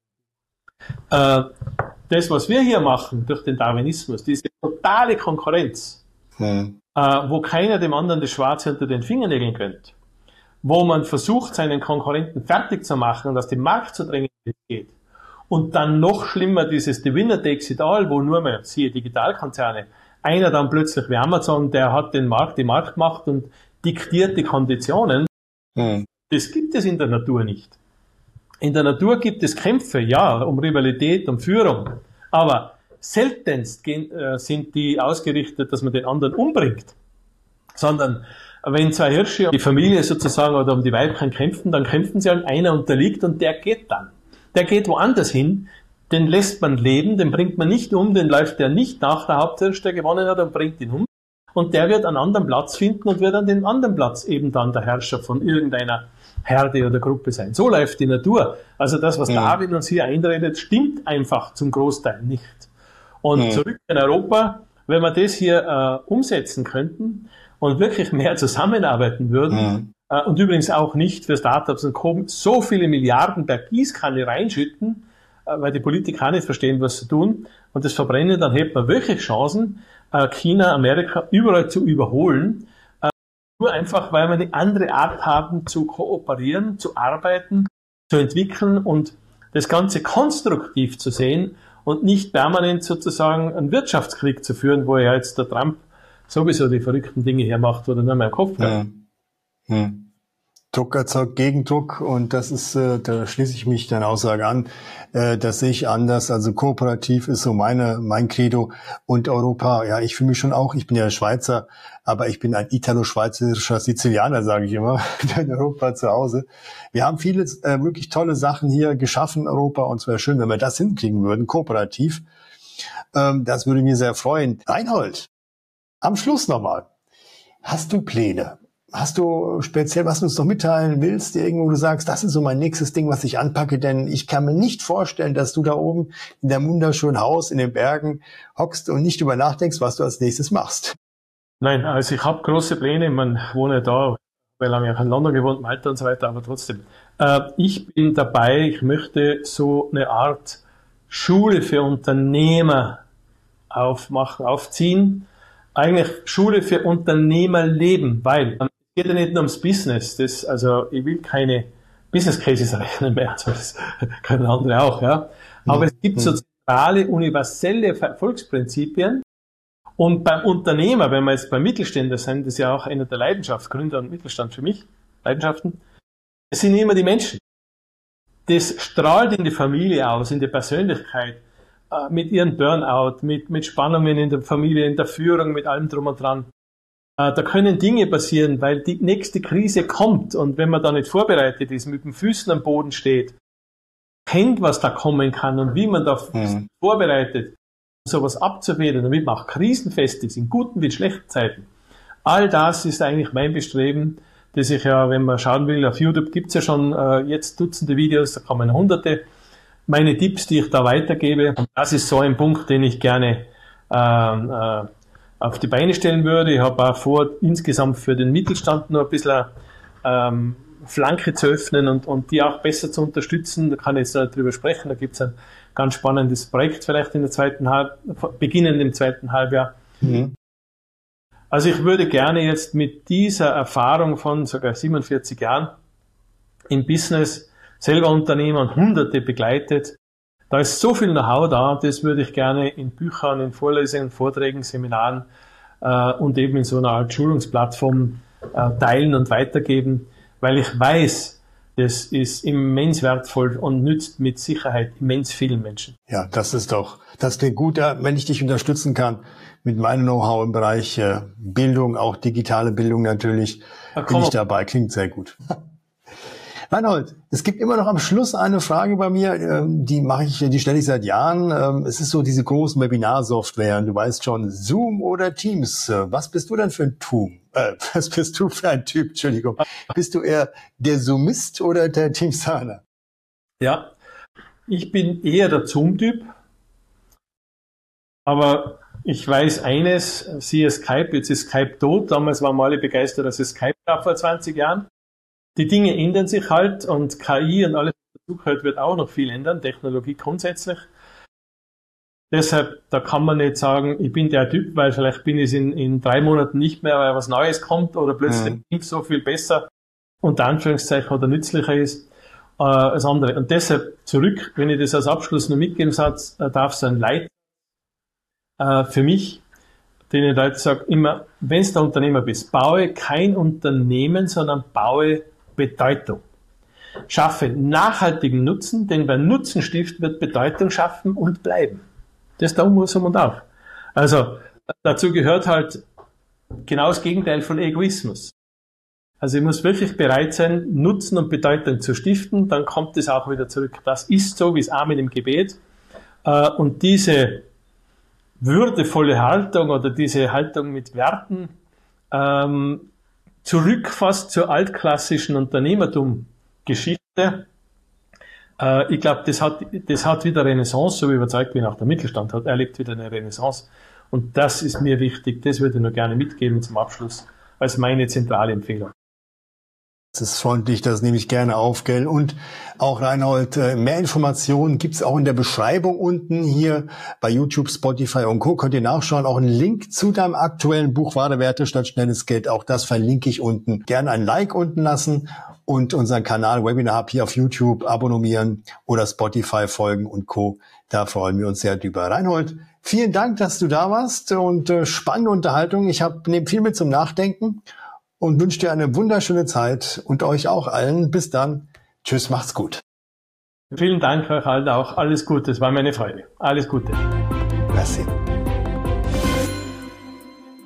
Das, was wir hier machen durch den Darwinismus, diese totale Konkurrenz, wo keiner dem anderen das Schwarze unter den Fingernägeln gönnt, wo man versucht, seinen Konkurrenten fertig zu machen und aus dem Markt zu drängen, wie es geht. Und dann noch schlimmer dieses The Winner Takes It All, wo nur mehr, siehe Digitalkonzerne, einer dann plötzlich wie Amazon, der hat die Marktmacht und diktiert die Konditionen. Das gibt es in der Natur nicht. In der Natur gibt es Kämpfe, ja, um Rivalität, um Führung. Aber seltenst sind die ausgerichtet, dass man den anderen umbringt. Sondern wenn zwei Hirsche um die Familie sozusagen oder um die Weibchen kämpfen, dann kämpfen sie und einer unterliegt und der geht dann. Der geht woanders hin, den lässt man leben, den bringt man nicht um, den läuft der nicht nach, der Haupthirsch, der gewonnen hat, und bringt ihn um. Und der wird einen anderen Platz finden und wird an den anderen Platz eben dann der Herrscher von irgendeiner Herde oder Gruppe sein. So läuft die Natur. Also das, was Darwin uns hier einredet, stimmt einfach zum Großteil nicht. Und zurück in Europa, wenn wir das hier umsetzen könnten und wirklich mehr zusammenarbeiten würden, und übrigens auch nicht für Startups und Co. so viele Milliarden per Gießkanne reinschütten, weil die Politiker auch nicht verstehen, was sie tun, und das verbrennen, dann hätte man wirklich Chancen, China, Amerika überall zu überholen, nur einfach, weil wir eine andere Art haben zu kooperieren, zu arbeiten, zu entwickeln und das Ganze konstruktiv zu sehen und nicht permanent sozusagen einen Wirtschaftskrieg zu führen, wo ja jetzt der Trump sowieso die verrückten Dinge hermacht oder nur mehr im Kopf bleibt. Druck erzeugt Gegendruck, und das ist, da schließe ich mich deiner Aussage an, das sehe ich anders. Also kooperativ ist so mein Credo, und Europa, ja, ich fühle mich schon auch, ich bin ja Schweizer, aber ich bin ein italo-schweizerischer Sizilianer, sage ich immer, in Europa zu Hause. Wir haben viele wirklich tolle Sachen hier geschaffen in Europa, und es wäre schön, wenn wir das hinkriegen würden, kooperativ. Das würde mir sehr freuen. Reinhold, am Schluss nochmal, hast du Pläne? Hast du speziell, was du uns noch mitteilen willst, irgendwo du sagst, das ist so mein nächstes Ding, was ich anpacke, denn ich kann mir nicht vorstellen, dass du da oben in deinem wunderschönen Haus in den Bergen hockst und nicht drüber nachdenkst, was du als nächstes machst. Nein, also ich habe große Pläne, man wohne da, weil lange auch in London gewohnt, Malta und so weiter, aber trotzdem. Ich bin dabei, ich möchte so eine Art Schule für Unternehmer aufziehen. Eigentlich Schule für Unternehmerleben, weil es geht ja nicht nur ums Business. Also ich will keine Business Cases rechnen mehr, also das können andere auch, ja. Aber es gibt so zentrale, universelle Erfolgsprinzipien. Und beim Unternehmer, wenn wir jetzt beim Mittelständler sind, das ist ja auch einer der Leidenschaftsgründer und Mittelstand für mich, Leidenschaften, es sind immer die Menschen. Das strahlt in die Familie aus, in die Persönlichkeit, mit ihren Burnout, mit Spannungen in der Familie, in der Führung, mit allem drum und dran. Da können Dinge passieren, weil die nächste Krise kommt und wenn man da nicht vorbereitet ist, mit den Füßen am Boden steht, kennt, was da kommen kann und wie man da vorbereitet, sowas abzuwehren, damit man auch krisenfest ist, in guten wie in schlechten Zeiten. All das ist eigentlich mein Bestreben, das ich ja, wenn man schauen will, auf YouTube gibt's ja schon jetzt Dutzende Videos, da kommen Hunderte, meine Tipps, die ich da weitergebe. Und das ist so ein Punkt, den ich gerne auf die Beine stellen würde. Ich habe auch vor, insgesamt für den Mittelstand noch ein bisschen Flanke zu öffnen und die auch besser zu unterstützen. Da kann ich jetzt darüber sprechen. Da gibt es ein ganz spannendes Projekt vielleicht beginnend im zweiten Halbjahr. Mhm. Also ich würde gerne jetzt mit dieser Erfahrung von sogar 47 Jahren im Business, selber Unternehmer und Hunderte begleitet, da ist so viel Know-how da, das würde ich gerne in Büchern, in Vorlesungen, Vorträgen, Seminaren und eben in so einer Art Schulungsplattform teilen und weitergeben, weil ich weiß, das ist immens wertvoll und nützt mit Sicherheit immens vielen Menschen. Ja, das klingt gut, wenn ich dich unterstützen kann mit meinem Know-how im Bereich Bildung, auch digitale Bildung natürlich, bin ich dabei, klingt sehr gut. Reinhold, es gibt immer noch am Schluss eine Frage bei mir, die stelle ich seit Jahren. Es ist so diese großen Webinarsoftware, du weißt schon, Zoom oder Teams. Was bist du denn für ein Was bist du für ein Typ? Entschuldigung. Bist du eher der Zoomist oder der Teamsaner? Ja, ich bin eher der Zoom-Typ. Aber ich weiß eines, siehe Skype, jetzt ist Skype tot. Damals waren wir alle begeistert, dass es Skype gab vor 20 Jahren. Die Dinge ändern sich halt und KI und alles, was dazugehört, wird auch noch viel ändern, Technologie grundsätzlich. Deshalb, da kann man nicht sagen, ich bin der Typ, weil vielleicht bin ich es in 3 Monaten nicht mehr, weil was Neues kommt oder plötzlich so viel besser, unter Anführungszeichen, oder nützlicher ist als andere. Und deshalb zurück, wenn ich das als Abschluss noch mitgeben darf, so ein Leit für mich, den ich Leute sage, immer, wenn du der Unternehmer bist, baue kein Unternehmen, sondern baue Bedeutung. Schaffe nachhaltigen Nutzen, denn wer Nutzen stiftet, wird Bedeutung schaffen und bleiben. Das ist da um und auf. Also dazu gehört halt genau das Gegenteil von Egoismus. Also ich muss wirklich bereit sein, Nutzen und Bedeutung zu stiften, dann kommt es auch wieder zurück. Das ist so wie das Amen im Gebet. Und diese würdevolle Haltung oder diese Haltung mit Werten zurück fast zur altklassischen Unternehmertum-Geschichte. Ich glaube, das hat wieder Renaissance, so wie überzeugt bin, auch der Mittelstand erlebt wieder eine Renaissance. Und das ist mir wichtig, das würde ich nur gerne mitgeben zum Abschluss als meine zentrale Empfehlung. Das ist freundlich, das nehme ich gerne auf, gell? Und auch Reinhold, mehr Informationen gibt's auch in der Beschreibung unten hier bei YouTube, Spotify und Co. Könnt ihr nachschauen. Auch einen Link zu deinem aktuellen Buch Wahre Werte statt schnelles Geld. Auch das verlinke ich unten. Gerne ein Like unten lassen und unseren Kanal Webinar Hub hier auf YouTube abonnieren oder Spotify folgen und Co. Da freuen wir uns sehr drüber. Reinhold, vielen Dank, dass du da warst und spannende Unterhaltung. Ich nehme viel mit zum Nachdenken. Und wünsche dir eine wunderschöne Zeit und euch auch allen. Bis dann. Tschüss, macht's gut. Vielen Dank euch allen auch. Alles Gute. Es war mir eine Freude. Alles Gute. Merci.